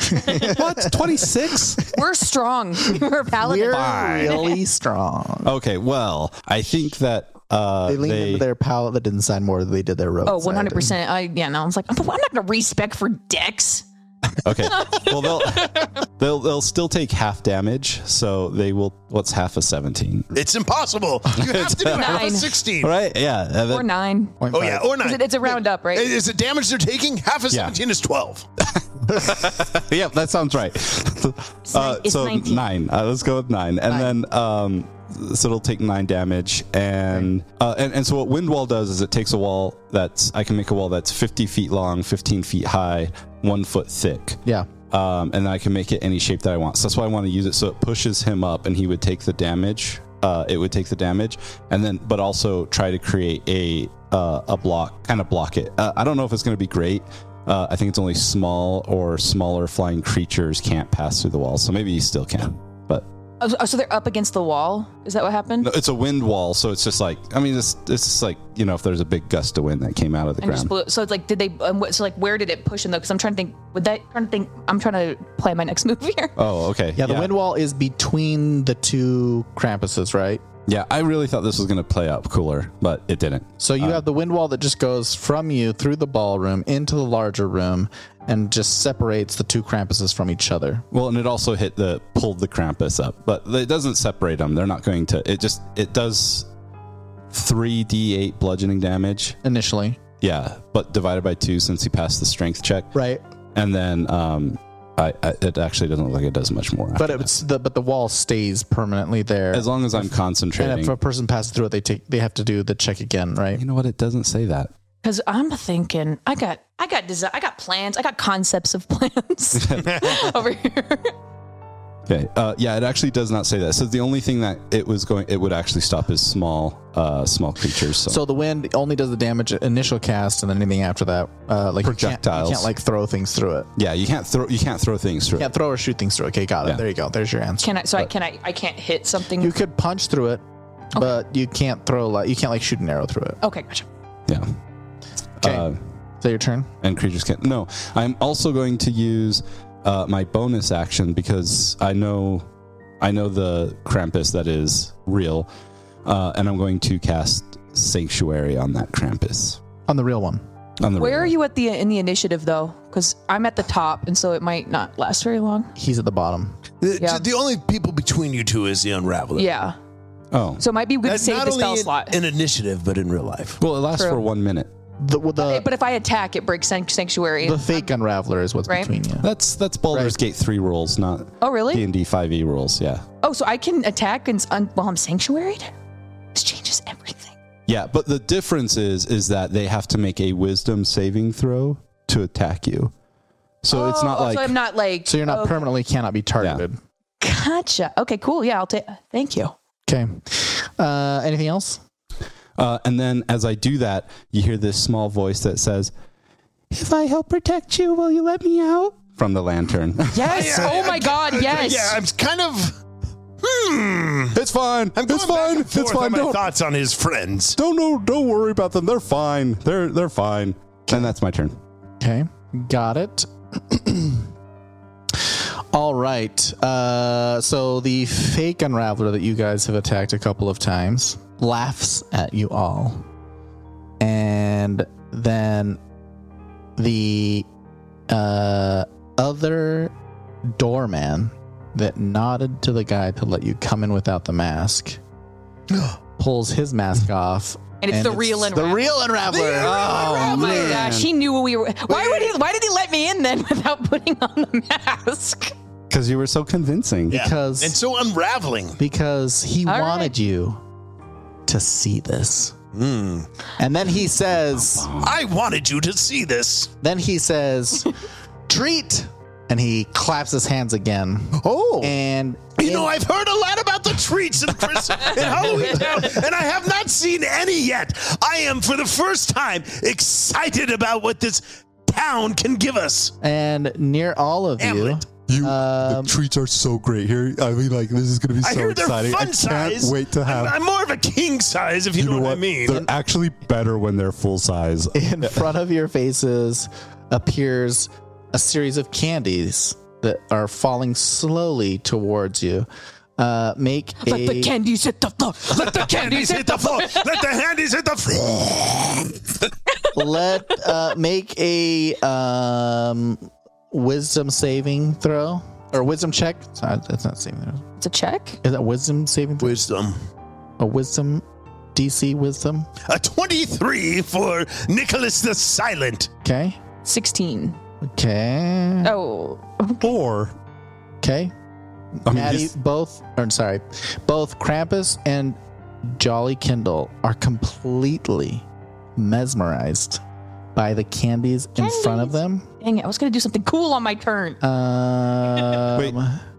What? twenty-six? We're strong. We're paladins. We're really strong. Okay, well, I think that uh, They leaned they, into their paladin side more than they did their rogue Oh, side. one hundred percent. I yeah. No, I was like, I'm not gonna respec for Dex. okay. Well, they'll they'll they'll still take half damage, so they will. What's half of seventeen? It's impossible. You have to do half of Nine. sixteen. Right? Yeah. and then- Or nine. Point Oh five. yeah, or nine. Is it- it's a round up, right? Is it damage they're taking? Half of Yeah. seventeen is twelve. yeah, that sounds right. uh, it's so nineteen. nine. Uh, let's go with nine, and Nine. then um, so it'll take nine damage, and uh, and and so what Wind Wall does is it takes a wall that's I can make a wall that's fifty feet long, fifteen feet high, one foot thick. Yeah. Um, and then I can make it any shape that I want. So that's why I want to use it. So it pushes him up, and he would take the damage. Uh, it would take the damage, and then but also try to create a uh, a block, kind of block it. Uh, I don't know if it's going to be great. Uh, I think it's only small or smaller flying creatures can't pass through the wall. So maybe he still can, but Oh, so they're up against the wall. Is that what happened? no, it's a wind wall. So it's just like I mean, it's it's just like you know, if there's a big gust of wind that came out of the And just ground. blew, so it's like, did they? Um, what- so like, where did it push in though? Because I'm trying to think. Would that? Trying to think. I'm trying to play my next move here. Oh, okay. Yeah, the wind wall is between the two Krampuses, right? Yeah, I really thought this was going to play out cooler, but it didn't. So you have the wind wall that just goes from you through the ballroom into the larger room and just separates the two Krampuses from each other. Well, and it also hit the pulled the Krampus up, but it doesn't separate them. They're not going to. It just it does three d eight bludgeoning damage. Initially. Yeah, but divided by two since he passed the strength check, Right. and then um, I, I it actually doesn't look like it does much more. But after it's the but the wall stays permanently there. that. As long as I'm and concentrating. if a person passes through it, they take they have to do the check again, right? You know what? It doesn't say that. Because I'm thinking, I got, I got design, I got plans, I got concepts of plans over here. Okay. Uh, yeah, it actually does not say that. So the only thing that it was going, it would actually stop is small, uh, small creatures. So, So the wind only does the damage at initial cast, and then anything after that, uh, like you can't, Projectiles. you can't like throw things through it. yeah, you can't throw, you can't throw things through. You can't throw or shoot things through it. Okay, got it. Yeah. There you go. There's your answer. Can I? So I can I? I can't hit something. You could punch through it, but you can't throw like you can't like shoot an arrow through it. okay, gotcha. Yeah. Okay, Uh, is that your turn? and creatures can't. No, I'm also going to use uh, my bonus action because I know, I know the Krampus that is real, uh, and I'm going to cast Sanctuary on that Krampus. On the real one. On the Where real are one. you at the in the initiative though? Because I'm at the top, and so it might not last very long. He's at the bottom. The, Yeah. the only people between you two is the Unraveler. Yeah. Oh, So it might be good to That's save not the only spell in, slot. in initiative, but in real life. well, it lasts True. for one minute. The with the, but if I attack, it breaks sanct- sanctuary. the fake unraveler is what's Right. between you. That's that's Baldur's Right. Gate three rules, not oh really? D and D five e rules. Yeah, Oh, so I can attack and s- un- while I'm sanctuaried? This changes everything. yeah. But the difference is is that they have to make a Wisdom saving throw to attack you. So it's not Oh, like so I'm not like. So you're not okay. permanently cannot be targeted. Gotcha. Okay, cool. Yeah, I'll take. Thank you. Okay. Uh, anything else? Uh, and then as I do that, you hear this small voice that says, "If I help protect you, will you let me out?" From the lantern. Yes. Yeah, oh my God. Yes. Yeah, I'm kind of. Hmm. It's fine. I'm going It's back fine. and forth It's fine. on my Don't, thoughts on his friends. don't no, don't worry about them. They're fine. They're they're fine. And that's my turn. Okay. Got it. All right. Uh, so the fake unraveler that you guys have attacked a couple of times laughs at you all. And then the uh, other doorman that nodded to the guy to let you come in without the mask pulls his mask off. And it's the real The Unraveler. real Unraveler. Oh my man. gosh, he knew we were. Why would he? Why did he let me in then without putting on the mask? Because you were so convincing. Yeah. Because- and so unraveling. Because he All wanted right. you to see this. Mm. And then he says, I wanted you to see this. then he says, treat. And he claps his hands again. Oh. And You know, I've heard a lot about the treats in Christmas in Halloween Town, and I have not seen any yet. I am, for the first time, excited about what this town can give us. and near all of you, Hamlet. You, Um, the treats are so great here. I mean, like, this is going to be I so hear they're exciting. fun I can't size. wait to have. I'm, I'm more of a king size, if you, know, what I mean. They're actually better when they're full size. in front of your faces appears a series of candies that are falling slowly towards you. Uh, make Let a the candies hit the floor. Let the Candies hit the floor. Let the handies hit the floor. let uh, make a um, wisdom saving throw or wisdom check. Sorry, that's not saving throw. It's a check. Is that wisdom saving throw? Wisdom. A wisdom D C wisdom. A twenty-three for Nicholas the Silent. Okay. Sixteen. Okay. Oh, Or, Okay. I mean, Maddie, he's- both, or sorry, both Krampus and Jolly Kindle are completely mesmerized by the candies, in front of them. dang it! I was gonna do something cool on my turn. Um, Wait.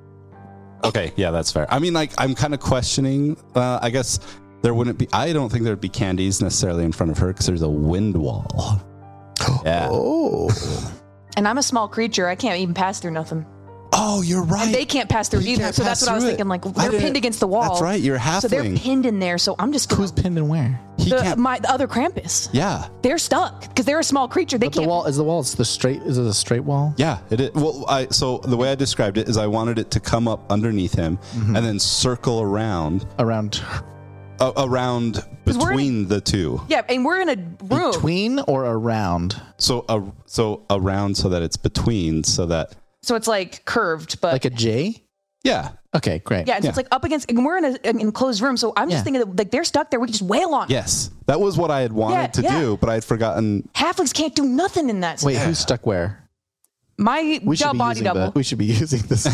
okay, yeah, that's fair. I mean, like, I'm kind of questioning. Uh, I guess there wouldn't be. I don't think there'd be candies necessarily in front of her because there's a wind wall. Yeah. Oh. And I'm a small creature. I can't even pass through nothing. Oh, you're right. And they can't pass through it You either. can't So that's pass what I was through it. thinking. Like I they're didn't- pinned against the wall. That's right. You're a halfling. So they're pinned in there. So I'm just gonna. Who's pinned and where? He the, can't. my the other Krampus. yeah. They're stuck because they're a small creature. They But the can't. wall is the wall. Is the straight? Is it a straight wall? Yeah, it is. Well, I so the way I described it is I wanted it to come up underneath him Mm-hmm. and then circle around Around uh, around 'Cause we're in- between the two. Yeah, and we're in a room. between or around, So uh, so around so that it's between so that So it's like curved, but like a J. yeah. Okay, great. yeah, and so it's like up against. And we're in a, an enclosed room. So I'm Yeah. just thinking that like they're stuck there. We can just wail on. them. Yes. That was what I had wanted Yeah, to yeah. do, but I had forgotten. Halflings can't do nothing in that. Wait, who's stuck where? My We should dou- be body using double. the, we should be using this.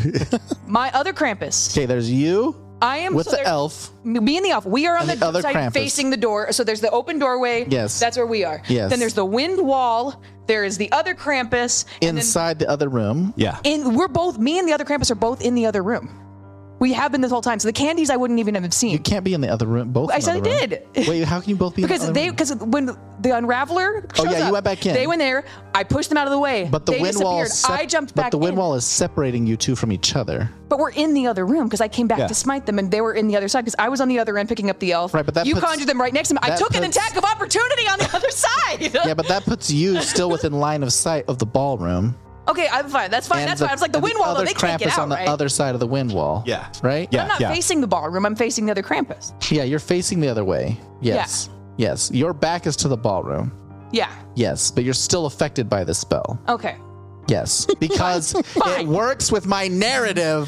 My other Krampus. Okay, there's you I am with so the there- elf. Me and the elf. We are on And the, the other side Krampus. facing the door. So there's the open doorway. Yes. That's where we are. Yes. Then there's the wind wall. There is the other Krampus. and then Inside the other room. Yeah. in we're both me and the other Krampus are both in the other room. We have been this whole time. So the candies I wouldn't even have seen. You can't be in the other room. Both. I in the said other I room. did. Wait, how can you both be because in the they other room? because when the Unraveler Oh, shows yeah, you up, went back in. They went there. I pushed them out of the way. But the they wind wall. disappeared. is sep- I jumped but back the wind in. wall is separating you two from each other. But we're in the other room because I came back Yeah. to smite them, and they were in the other side because I was on the other end picking up the elf. Right, but that you puts- conjured them right next to me. I that took an puts- attack of opportunity on the other side. Yeah, but that puts you still within line of sight of the ballroom. Okay, I'm fine. That's fine. And That's fine. I was like, the and wind wall, though, other they can't get Krampus out, on the right? other side of the wind wall. Yeah. Right? Yeah. I'm not facing the ballroom. I'm facing the other Krampus. Yeah, you're facing the other way. Yes. Yes. Your back is to the ballroom. Yeah. Yes, but you're still affected by the spell. Okay. Yes, because it Fine. works with my narrative.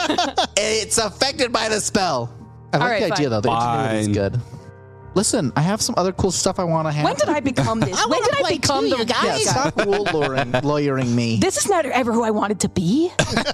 It's affected by the spell. I like right, the idea, fine. though. The ingenuity is Fine. good. Listen, I have some other cool stuff I want to have. When did I become this? when did I become the Yeah, stop lawyering, lawyering me. This is not ever who I wanted to be.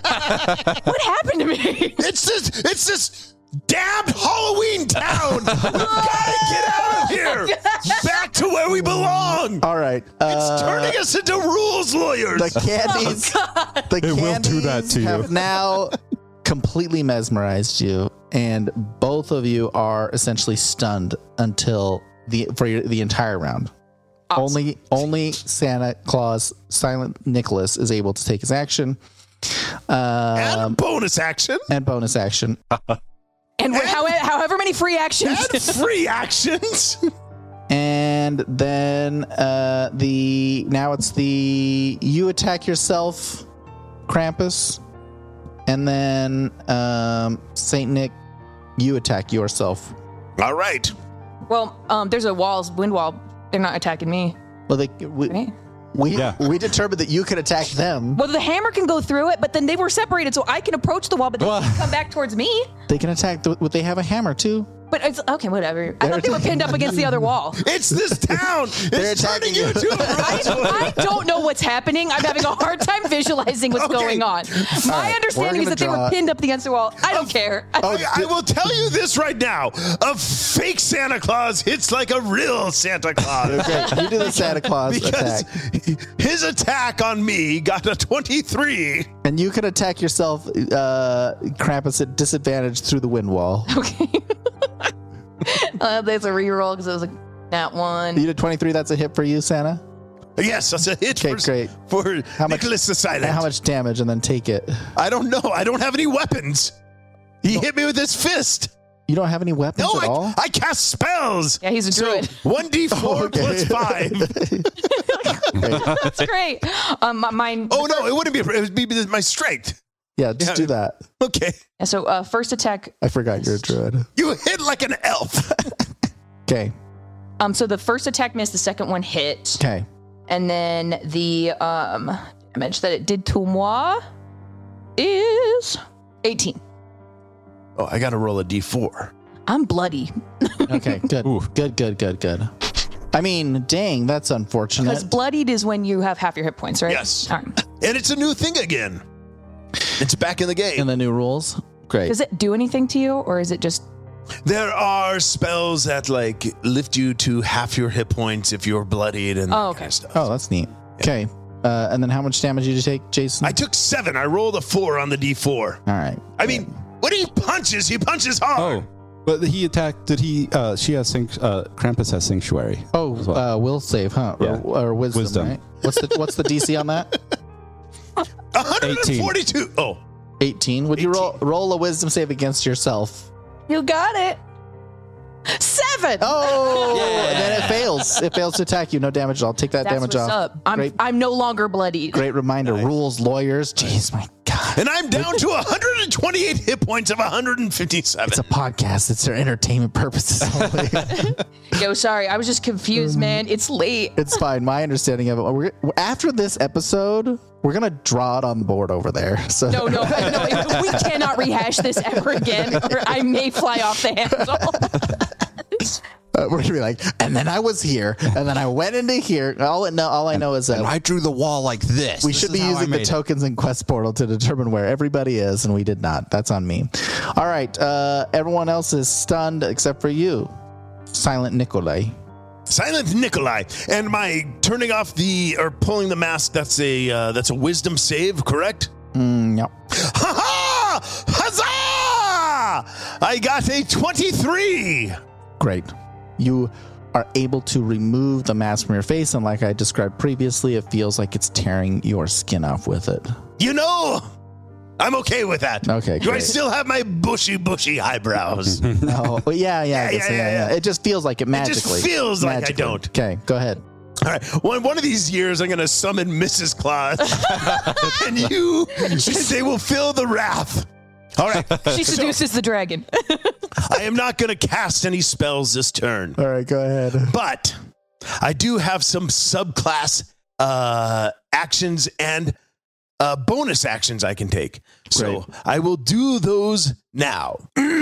What happened to me? It's this, it's this damned Halloween town. We gotta get out of here. Back to where we belong. All right. It's Uh, turning us into rules lawyers. the candies. the It will candies do that to you. have now completely mesmerized you, and both of you are essentially stunned until the for your, the entire round. Awesome. Only only Santa Claus, Silent Nicholas, is able to take his action. Um, and bonus action. and bonus action. And we're- however, however many free actions. And free actions. And then uh, the now it's the you attack yourself, Krampus, and then um, Saint Nick, you attack yourself. All right. Well, um, there's a walls, wind wall. They're not attacking me. Well, they we, Right? We Yeah. we determined that you could attack them. Well, the hammer can go through it, but then they were separated, so I can approach the wall, but they Well- can come back towards me. They can attack. The, they have a hammer too. But it's okay, whatever. I thought they were pinned up against the other wall. It's this town. They're It's turning attacking you you. to a I, I don't know what's happening. I'm having a hard time visualizing what's Okay. going on. My right, understanding we're is that they gonna were draw- pinned up against the wall. I don't care. I- Oh, I, I will tell you this right now. A fake Santa Claus hits like a real Santa Claus. Okay, you do the Santa Claus Because attack, his attack on me got a twenty-three. and you can attack yourself, uh, Krampus, at disadvantage through the wind wall. okay. uh, there's a reroll because it was a nat one. You did twenty-three. That's a hit for you, Santa. Yes, that's a hit Okay, for, great. for How much- Nicholas the Silent. And how much damage, and then take it. I don't know. I don't have any weapons. He hit me with his fist. You don't have any weapons No, at all. I, I cast spells. Yeah, he's a So druid. one d four Okay. plus five. That's great. Um, my- mine. Oh no, it wouldn't be. It would be my strength. Yeah, just Yeah. do that. Okay, Yeah, so uh, first attack. I forgot you're a druid. you hit like an elf. Okay, Um, so the first attack missed. The second one hit, okay. and then the um damage that it did to moi is eighteen. Oh, I got to roll a d four. I'm bloody Okay, good. Good, good, good, good. I mean, dang, that's because unfortunate. bloodied is when you have half your hit points, right? Yes. All right. And it's a new thing again. It's back in the game. In the new rules? Great. Does it do anything to you, or is it just? There are spells that like lift you to half your hit points if you're bloodied and that Oh, okay. kind of stuff. Oh, that's neat. Okay. Uh, and then how much damage did you take, Jason? I took seven. I rolled a four on the d four. All right. I mean, when he punches, he punches hard. Oh, but he attacked. Did he? Uh, she has. Sanct- uh, Krampus has sanctuary. Oh, as well. uh, will save, huh? Yeah. Or, or wisdom, Wisdom. right? What's the what's the D C on that? one hundred forty-two. Oh, eighteen. Would you roll roll a wisdom save against yourself? You got it. Seven. Oh, and then it fails. It fails to attack you. No damage at all. Take that That's damage what's off. up. I'm Great, I'm no longer bloodied. great reminder. Rules, lawyers. Jeez, my God. and I'm down to one hundred twenty-eight hit points of one hundred fifty-seven. It's a podcast. It's for entertainment purposes only. Yo, sorry, I was just confused, man. It's late. It's fine. My understanding of it. We're, after this episode, we're gonna draw it on the board over there. So No, no, no. We cannot rehash this ever again, or I may fly off the handle. Uh, we're gonna be like, and then I was here, and then I went into here. All I know, all I know is that I drew the wall like this. we This should is be how I using the made it. tokens in Quest Portal to determine where everybody is, and we did not. That's on me. All right, uh, everyone else is stunned except for you, Silent Nikolai. Silent Nikolai, and my turning off the or pulling the mask. That's a uh, that's a wisdom save, correct? Mm, yep. Ha ha! Huzzah! I got a twenty-three. Great. You are able to remove the mask from your face, and like I described previously, it feels like it's tearing your skin off with it. You know, I'm okay with that. Okay, Do I great. still have my bushy, bushy eyebrows? Oh, well, yeah, yeah, I Yeah, guess, yeah, yeah, yeah, yeah. yeah. It just feels like it just magically. feels like I Magically. don't. Okay, go ahead. All right. One, one of these years, I'm going to summon Missus Claus, and you, they will feel the wrath. All right. She seduces the dragon. I am not going to cast any spells this turn, All right, go ahead. but I do have some subclass uh, actions and uh, bonus actions I can take. So Great. I will do those now.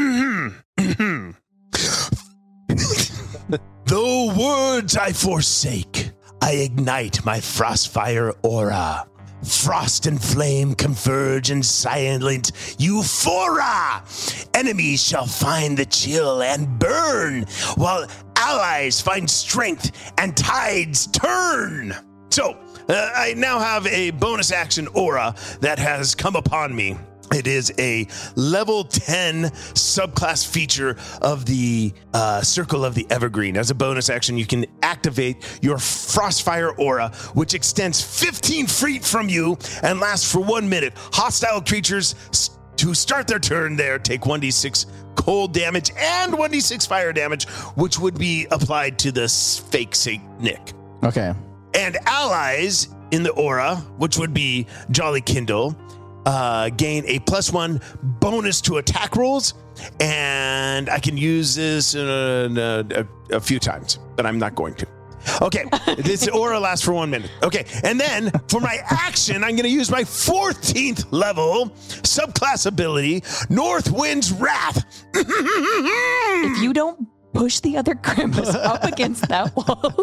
Though words I forsake, I ignite my frostfire aura. Frost and flame converge in silent euphoria. Enemies shall find the chill and burn, while allies find strength and tides turn. So, uh, I now have a bonus action aura that has come upon me. It is a level ten subclass feature of the uh, Circle of the Evergreen. As a bonus action, you can activate your Frostfire aura, which extends fifteen feet from you and lasts for one minute. Hostile creatures s- to start their turn there take one d six cold damage and one d six fire damage, which would be applied to the s- fake Saint Nick. Okay. And allies in the aura, which would be Jolly Kindle, uh, gain a plus one bonus to attack rolls, and I can use this uh, a, a, a few times, but I'm not going to. Okay, this aura lasts for one minute. Okay, and then for my action, I'm going to use my fourteenth level subclass ability, North Wind's Wrath. If you don't push the other Krampus up against that wall.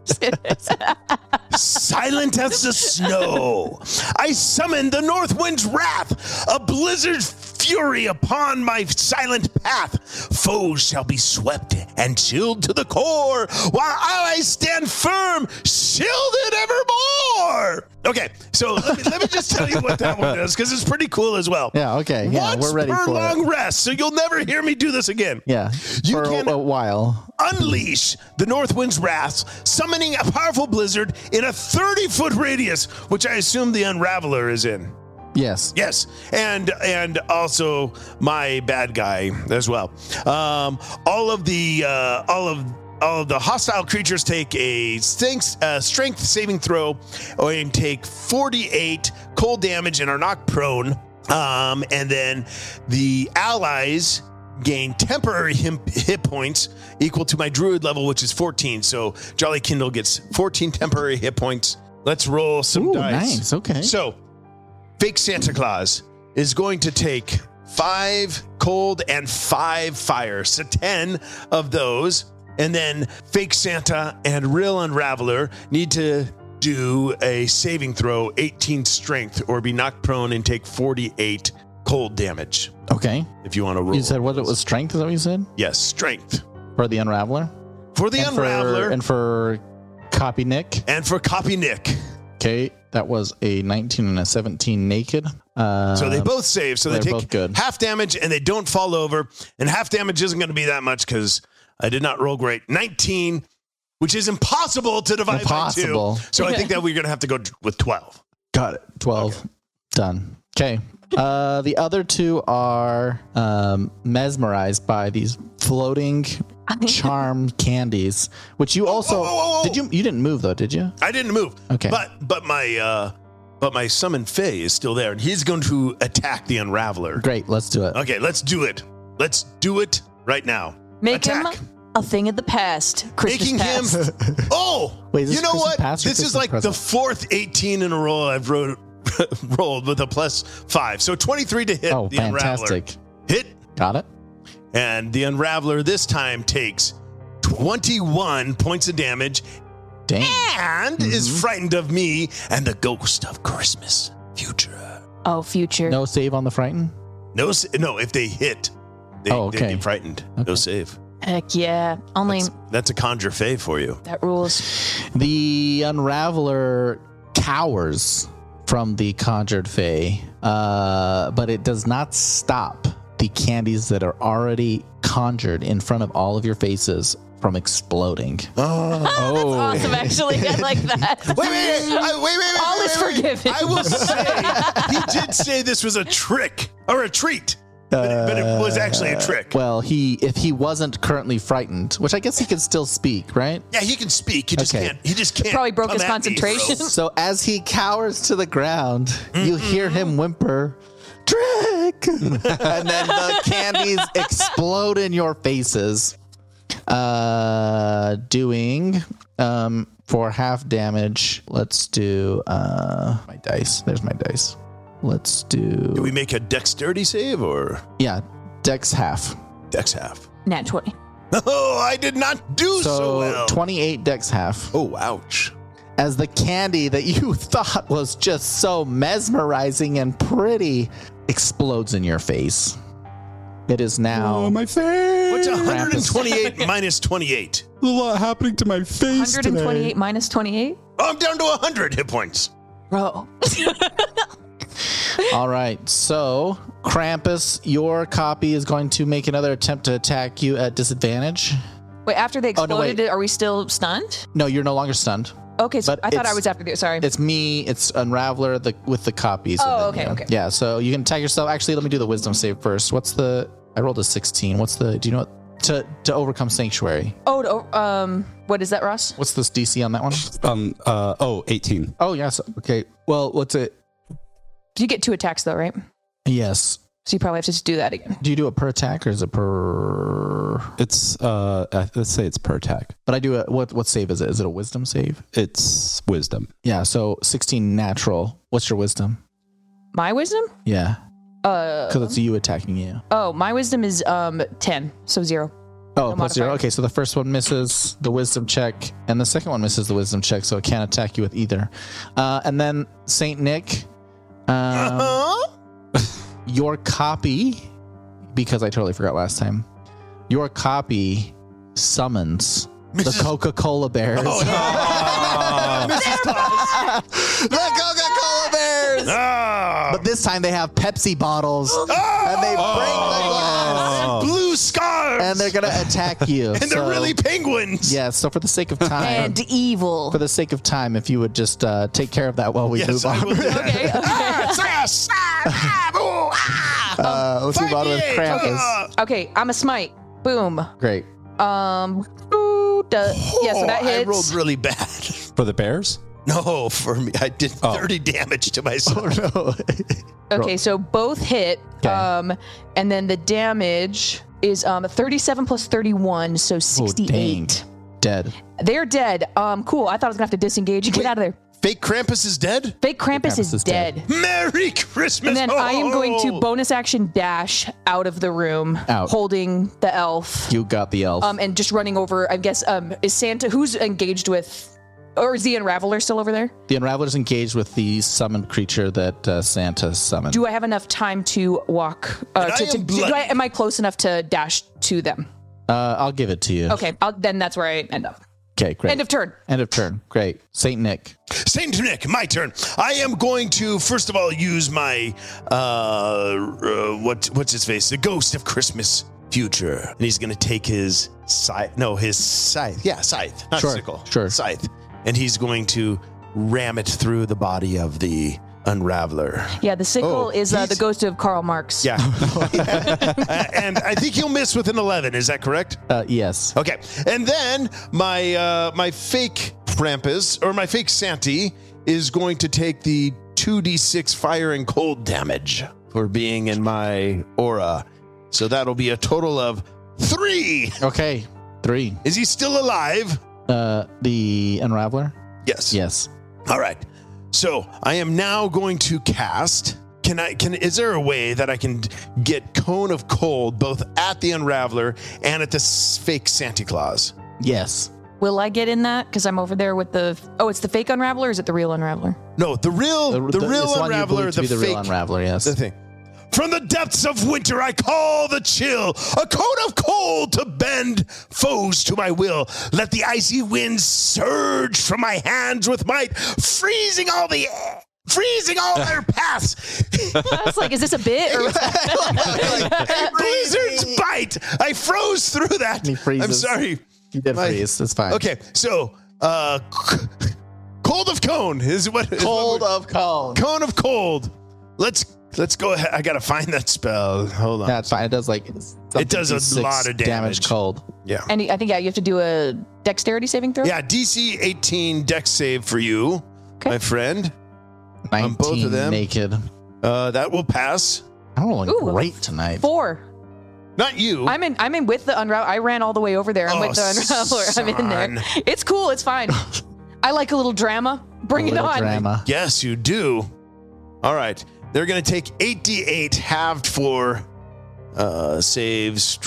Silent as the snow, I summon the North Wind's Wrath, a blizzard fury upon my silent path. Foes shall be swept and chilled to the core, while I stand firm, shielded evermore. Okay, so let me, let me just tell you what that one does, because it's pretty cool as well. Yeah, okay. Yeah, Once we're ready per for long it. rest, so you'll never hear me do this again. Yeah, You for can- a, a while. Unleash the North Wind's Wrath, summoning a powerful blizzard in a thirty-foot radius, which I assume the Unraveler is in. Yes. Yes, and and also my bad guy as well. Um, all of the uh, all of all of the hostile creatures take a strength, uh, strength saving throw, and take forty-eight cold damage and are knocked prone. Um, and then the allies gain temporary him- hit points equal to my druid level, which is fourteen. So Jolly Kindle gets fourteen temporary hit points. Let's roll some Ooh, dice. nice. Okay. So, Fake Santa Claus is going to take five cold and five fire, so ten of those. And then Fake Santa and Real Unraveler need to do a saving throw, eighteen strength, or be knocked prone and take forty-eight cold damage. Okay. If you want to roll. You said what it was strength, is that what you said? Yes, strength. For the Unraveler? For the and Unraveler For, and for Copy Nick. and for Copy Nick. Okay. That was a nineteen and a seventeen naked. Uh, So they both save. So they they're take both good. half damage and they don't fall over. And half damage isn't going to be that much because I did not roll great. nineteen, which is impossible to divide Impossible. by two. So I think that we're going to have to go with twelve. Got it. twelve. Done. Okay. Uh, the other two are um, mesmerized by these floating charm candies, which you also whoa, whoa, whoa. did. You you didn't move though, did you? I didn't move. Okay. But but my uh, but my summon Fae is still there, and he's going to attack the Unraveler. Great. Let's do it. Okay, let's do it. Let's do it right now. Make Attack. him a thing of the past. Christmas Making past. him. Oh, Wait, is this you know Christmas what? past or This is Christmas like present? the fourth eighteen in a row I've wrote, rolled with a plus five. So twenty-three to hit Oh, the fantastic. Unraveler. Hit, Got it. and the Unraveler this time takes twenty-one points of damage Dang. and Mm-hmm. is frightened of me and the ghost of Christmas future. Oh, future. No save on the frighten. No, s- no. If they hit, they, Oh, they okay. get frightened. No Okay. save. Heck yeah. Only That's, that's a conjure Fae for you. that rules. The Unraveler cowers from the conjured Fae, uh, but it does not stop the candies that are already conjured in front of all of your faces from exploding. Oh. That's awesome, actually. I like that. Wait, wait, wait, I- wait, wait, wait. All wait, is wait, wait. forgiven. I will say, he did say this was a trick or a treat, but, it, but it was actually a trick. Well, he if he wasn't currently frightened, which I guess he could still speak, right? Yeah, he can speak. He just Okay. can't. He just can't. Probably broke come his at me, concentration. bro. So as he cowers to the ground, you hear him whimper, "Trick!" and then the candies explode in your faces, uh, doing um, for half damage. Let's do uh, my dice. There's my dice. Let's Do do we make a dexterity save or yeah, dex half. dex half? Nat twenty. Oh, I did not do so, So well. twenty-eight dex half. Oh, ouch. As the candy that you thought was just so mesmerizing and pretty explodes in your face. It is now. Oh, my face. What's one Krampus. hundred twenty-eight minus twenty-eight? There's a lot happening to my face one today. twenty-eight minus twenty-eight? Oh, I'm down to one hundred hit points. Bro. All right. So, Krampus, your copy is going to make another attempt to attack you at disadvantage. Wait, after they Oh, no, exploded, wait. are we still stunned? No, you're no longer stunned. Okay, so But I thought I it's- was after the. Sorry. It's me. It's Unraveler the, with the copies. and Oh, then, okay, yeah. okay. Yeah. So you can attack yourself. Actually, let me do the wisdom save first. What's the? I rolled a sixteen. What's the? Do you know what? To to overcome sanctuary. Oh, oh, um, what is that, Ross? What's this D C on that one? Um. Uh. Oh, eighteen. Oh yes. Okay. Well, what's it? You get two attacks though, right? Yes. So you probably have to just do that again. Do you do it per attack or is it per? It's uh, uh, let's say it's per attack. But I do a what? What save is it? Is it a wisdom save? It's wisdom. Yeah. So sixteen natural. What's your wisdom? My wisdom? Yeah. Uh, Because it's you attacking you. oh, my wisdom is um ten, so zero. Oh, No plus zero. modifier. Okay, so the first one misses the wisdom check, and the second one misses the wisdom check, so it can't attack you with either. Uh, and then Saint Nick, um, Huh? your copy, because I totally forgot last time, your copy summons the Missus Coca-Cola Bears. Oh, no. Missus Claus. The Coca-Cola Bears! Ah. But this time they have Pepsi bottles, Ah. and they break the glass, Blue scarves. and they're gonna attack you. And they're So- really penguins. Yeah, so for the sake of time, And evil. for the sake of time, if you would just uh, take care of that while we Yes, move I on. will do that. Okay, okay. Ah, slash, ah, ah, ooh, ah. Uh, let's move on with Fight me. Krampus. Ah. Okay, I'm a smite. Boom. Great. Um, ooh, duh. yeah, so that Oh, I hits. rolled really bad. For the bears? No, for me, I did Oh. thirty damage to myself. no. Okay, so both hit. Okay. Um, and then the damage is um thirty-seven plus thirty-one, so Oh, sixty-eight. dang. Dead. They're dead. Um, cool. I thought I was gonna have to disengage and get out of there. Fake Krampus is dead? Fake Krampus, Krampus is, is dead. dead. Merry Christmas. And then I am going to Oh. bonus action dash out of the room, Out. holding the elf, You got the elf. um, and just running over. I guess um, is Santa who's engaged with, or is the Unraveler still over there? the Unraveler's engaged with the summoned creature that uh, Santa summoned. Do I have enough time to walk? Uh, And to, I to, am do I, bloody. am I close enough to dash to them? uh, I'll give it to you. Okay, I'll, then that's where I end up. Okay, great. End of turn. End of turn. Great. Saint Nick. Saint Nick, my turn. I am going to first of all use my uh, uh what what's his face? The Ghost of Christmas Future, and he's going to take his scythe. No, his scythe. Yeah, scythe, not Sure, sickle. sure. Scythe, and he's going to ram it through the body of the Unraveler. Yeah, the sickle Oh, is uh, he's- the ghost of Karl Marx. Yeah, Uh, and I think he'll miss with an eleven. Is that correct? Uh, yes. Okay, and then my uh, my fake Krampus or my fake Santy is going to take the two d six fire and cold damage for being in my aura. So that'll be a total of three. Okay. Three. Is he still alive? Uh, the Unraveler? Yes. Yes. All right. So I am now going to cast. Can I? Can is there a way that I can get Cone of Cold both at the Unraveler and at the s- fake Santa Claus? Yes. Will I get in that? Because I'm over there with the. Oh, it's the fake Unraveler. Or is it the real Unraveler? No, the real, the, real it's one you believe Unraveler, to the, be the fake real Unraveler, yes. the thing. From the depths of winter, I call the chill, a cone of cold to bend foes to my will. Let the icy winds surge from my hands with might, freezing all the freezing all their paths. I was like, is this a bit? Or A blizzard's bite. I froze through that. He freezes. I'm sorry. You did My- freeze. That's fine. Okay, so uh, cold of cone is what. is what Cold we're- of cone. Cone of cold. Let's let's go ahead. I gotta find that spell. Hold on. That's fine. It does like It does a something lot of damage. damage. Cold. Yeah. and I think yeah, you have to do a dexterity saving throw. Yeah. D C eighteen dex save for you, Okay. my friend. Nineteen both of them. naked. Uh, that will pass. I'm rolling Ooh. great tonight. Four. Not you. I'm in. I'm in with the Unravel. I ran all the way over there. I'm Oh, with the Unraveler. I'm in there. son. It's cool. It's fine. I like a little drama. Bring A it little on. drama. Yes, you do. All right. They're gonna take eight d eight halved for uh, saves.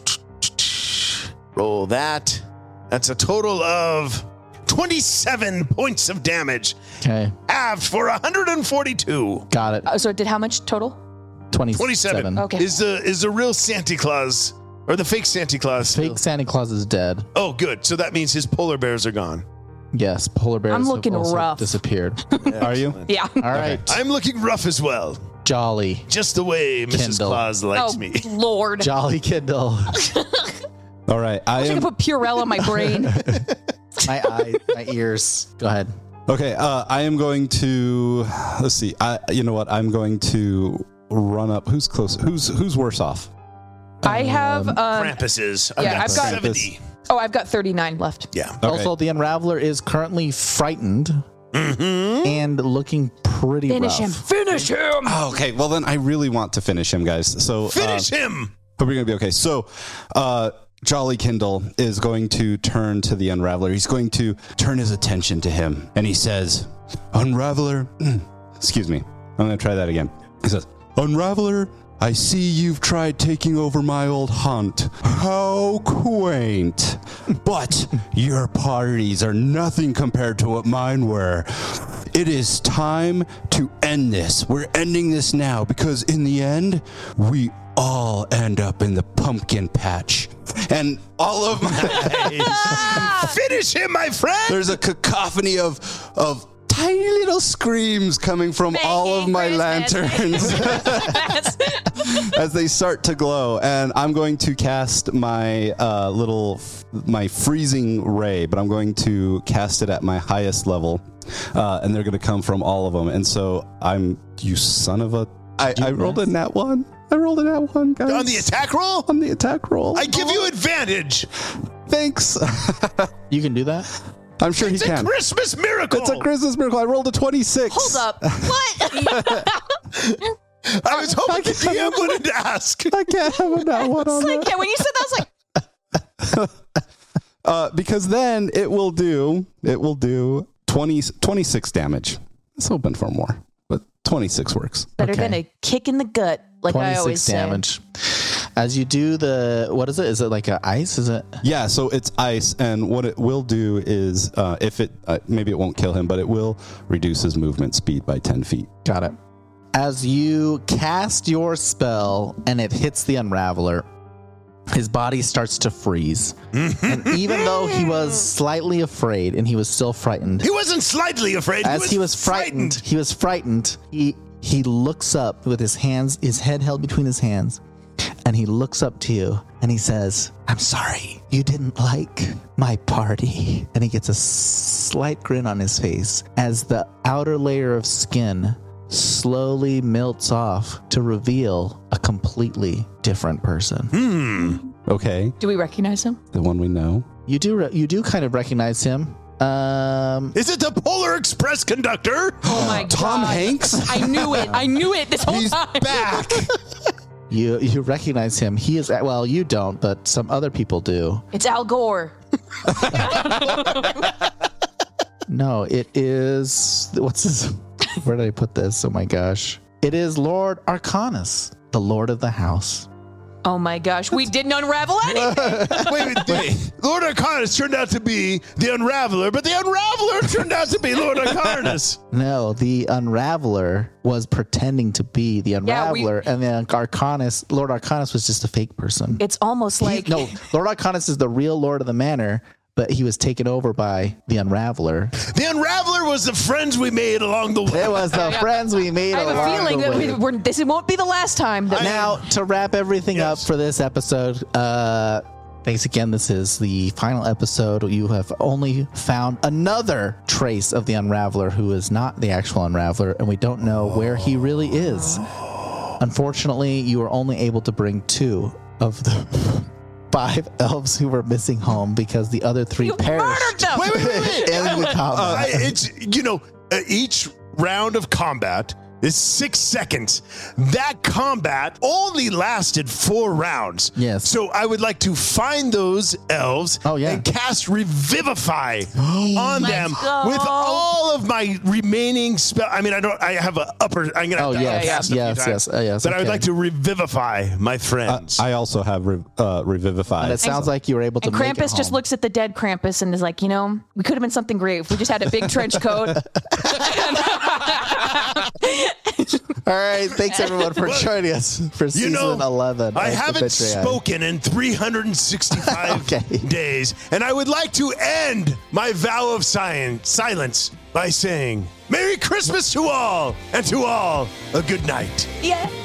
Roll that. That's a total of twenty-seven points of damage. Okay. Halved for one hundred forty-two. Got it. Uh, so it did how much total? twenty-seven. twenty-seven. Okay. Is the is the real Santa Claus or the fake Santa Claus? Fake Santa Claus is dead. Oh, good. So that means his polar bears are gone. Yes. Polar bears I'm have looking also rough. disappeared. Are you? Yeah. All right. I'm looking rough as well, Jolly. just the way Missus Kindle. Claus likes Oh me. Lord. Jolly Kindle. All right. I I'm am gonna put Purell on my brain. my eyes, my ears. Go ahead. okay. Uh, I am going to. Let's see. I. You know what? I'm going to run up. Who's close? Who's who's worse off? I have. Um, Krampus is. I've yeah, got I've got- seventy. Oh, I've got thirty-nine left. Yeah. Okay. Also, the Unraveler is currently frightened mm-hmm. and looking pretty Finish rough. him. Finish him. Oh, okay, well then I really want to finish him, guys. So Finish uh, him. Hope you're gonna be okay. So, uh, Jolly Kindle is going to turn to the Unraveler. He's going to turn his attention to him, and he says, "Unraveler, excuse me. I'm gonna try that again." He says, "Unraveler, I see you've tried taking over my old hunt. How quaint. But your parties are nothing compared to what mine were. It is time to end this. We're ending this now because in the end, we all end up in the pumpkin patch." And all of my... Finish him, my friend. There's a cacophony of... of tiny little screams coming from Making all of my Christmas. lanterns as they start to glow. And I'm going to cast my uh, little, my freezing ray, but I'm going to cast it at my highest level. Uh, and they're going to come from all of them. And so I'm, you son of a, I, I rolled a nat one. I rolled a nat one, guys. On the attack roll? On the attack roll. I give you advantage. Thanks. You can do that? I'm sure It's he a can. Christmas miracle. It's a Christmas miracle. I rolled a twenty-six. Hold up. What? I was hoping the D M wouldn't ask. I can't have a nat one on It's like, that. yeah, when you said that, I was like, Uh, because then it will do, it will do twenty, twenty-six damage. I was hoping for more, but twenty-six works. better Okay. than a kick in the gut, like I always twenty-six say. damage. As you do the, what is it? Is it like a ice? Is it? Yeah, so it's ice, and what it will do is, uh, if it, uh, maybe it won't kill him, but it will reduce his movement speed by ten feet. Got it. As you cast your spell and it hits the Unraveler, his body starts to freeze. And even though he was slightly afraid and he was still frightened, He wasn't slightly afraid. as he was frightened, he was frightened. He he looks up with his hands, his head held between his hands, and he looks up to you and he says, "I'm sorry, you didn't like my party." And he gets a slight grin on his face as the outer layer of skin slowly melts off to reveal a completely different person. Okay, Do we recognize him? the one we know. You do re- you do kind of recognize him. Um, Is it the Polar Express conductor? Oh my Tom god. Hanks? I knew it. I knew it this whole He's time. back. you you recognize him. He is well, you don't, but some other people do. It's Al Gore. No, it is what's his where did I put this? Oh my gosh. It is Lord Arcanus, the Lord of the House. Oh my gosh. We didn't unravel anything. Wait, wait, wait. Lord Arcanus turned out to be the Unraveler, but the Unraveler turned out to be Lord Arcanus. No, the Unraveler was pretending to be the Yeah, we- Unraveler, and then Arcanus, Lord Arcanus was just a fake person. It's almost He- like no, Lord Arcanus is the real Lord of the Manor, but he was taken over by the Unraveler. The Unraveler was the friends we made along the way. It was the friends we made I have a along feeling the that way. we, we're, this won't be the last time that Now, to wrap everything Yes. up for this episode, uh, thanks again. This is the final episode. You have only found another trace of the Unraveler who is not the actual Unraveler, and we don't know where he really is. Unfortunately, you are only able to bring two of the five elves who were missing home because the other three you perished murdered them. Wait, wait, wait, wait. in the combat. I, it's, you know, uh, each round of combat is six seconds. That combat only lasted four rounds. Yes. So I would like to find those elves Oh, yeah. and cast Revivify on Let's them go. with all of my remaining spell. I mean, I don't, I have a upper, I'm going to have Oh, to yes, cast a few yes, times. yes, uh, yes, But I would okay. like to Revivify my Uh, friends. I also have re- uh, Revivify. And it sounds like you were able to And make it Krampus just home. looks at the dead Krampus and is like, you know, we could have been something great if we just had a big trench coat. All right, thanks everyone for joining us for You season know, eleven. I of haven't Adventure A I. spoken in three hundred sixty-five Okay. days, and I would like to end my vow of science, silence by saying, Merry Christmas to all, and to all, a good night. Yeah.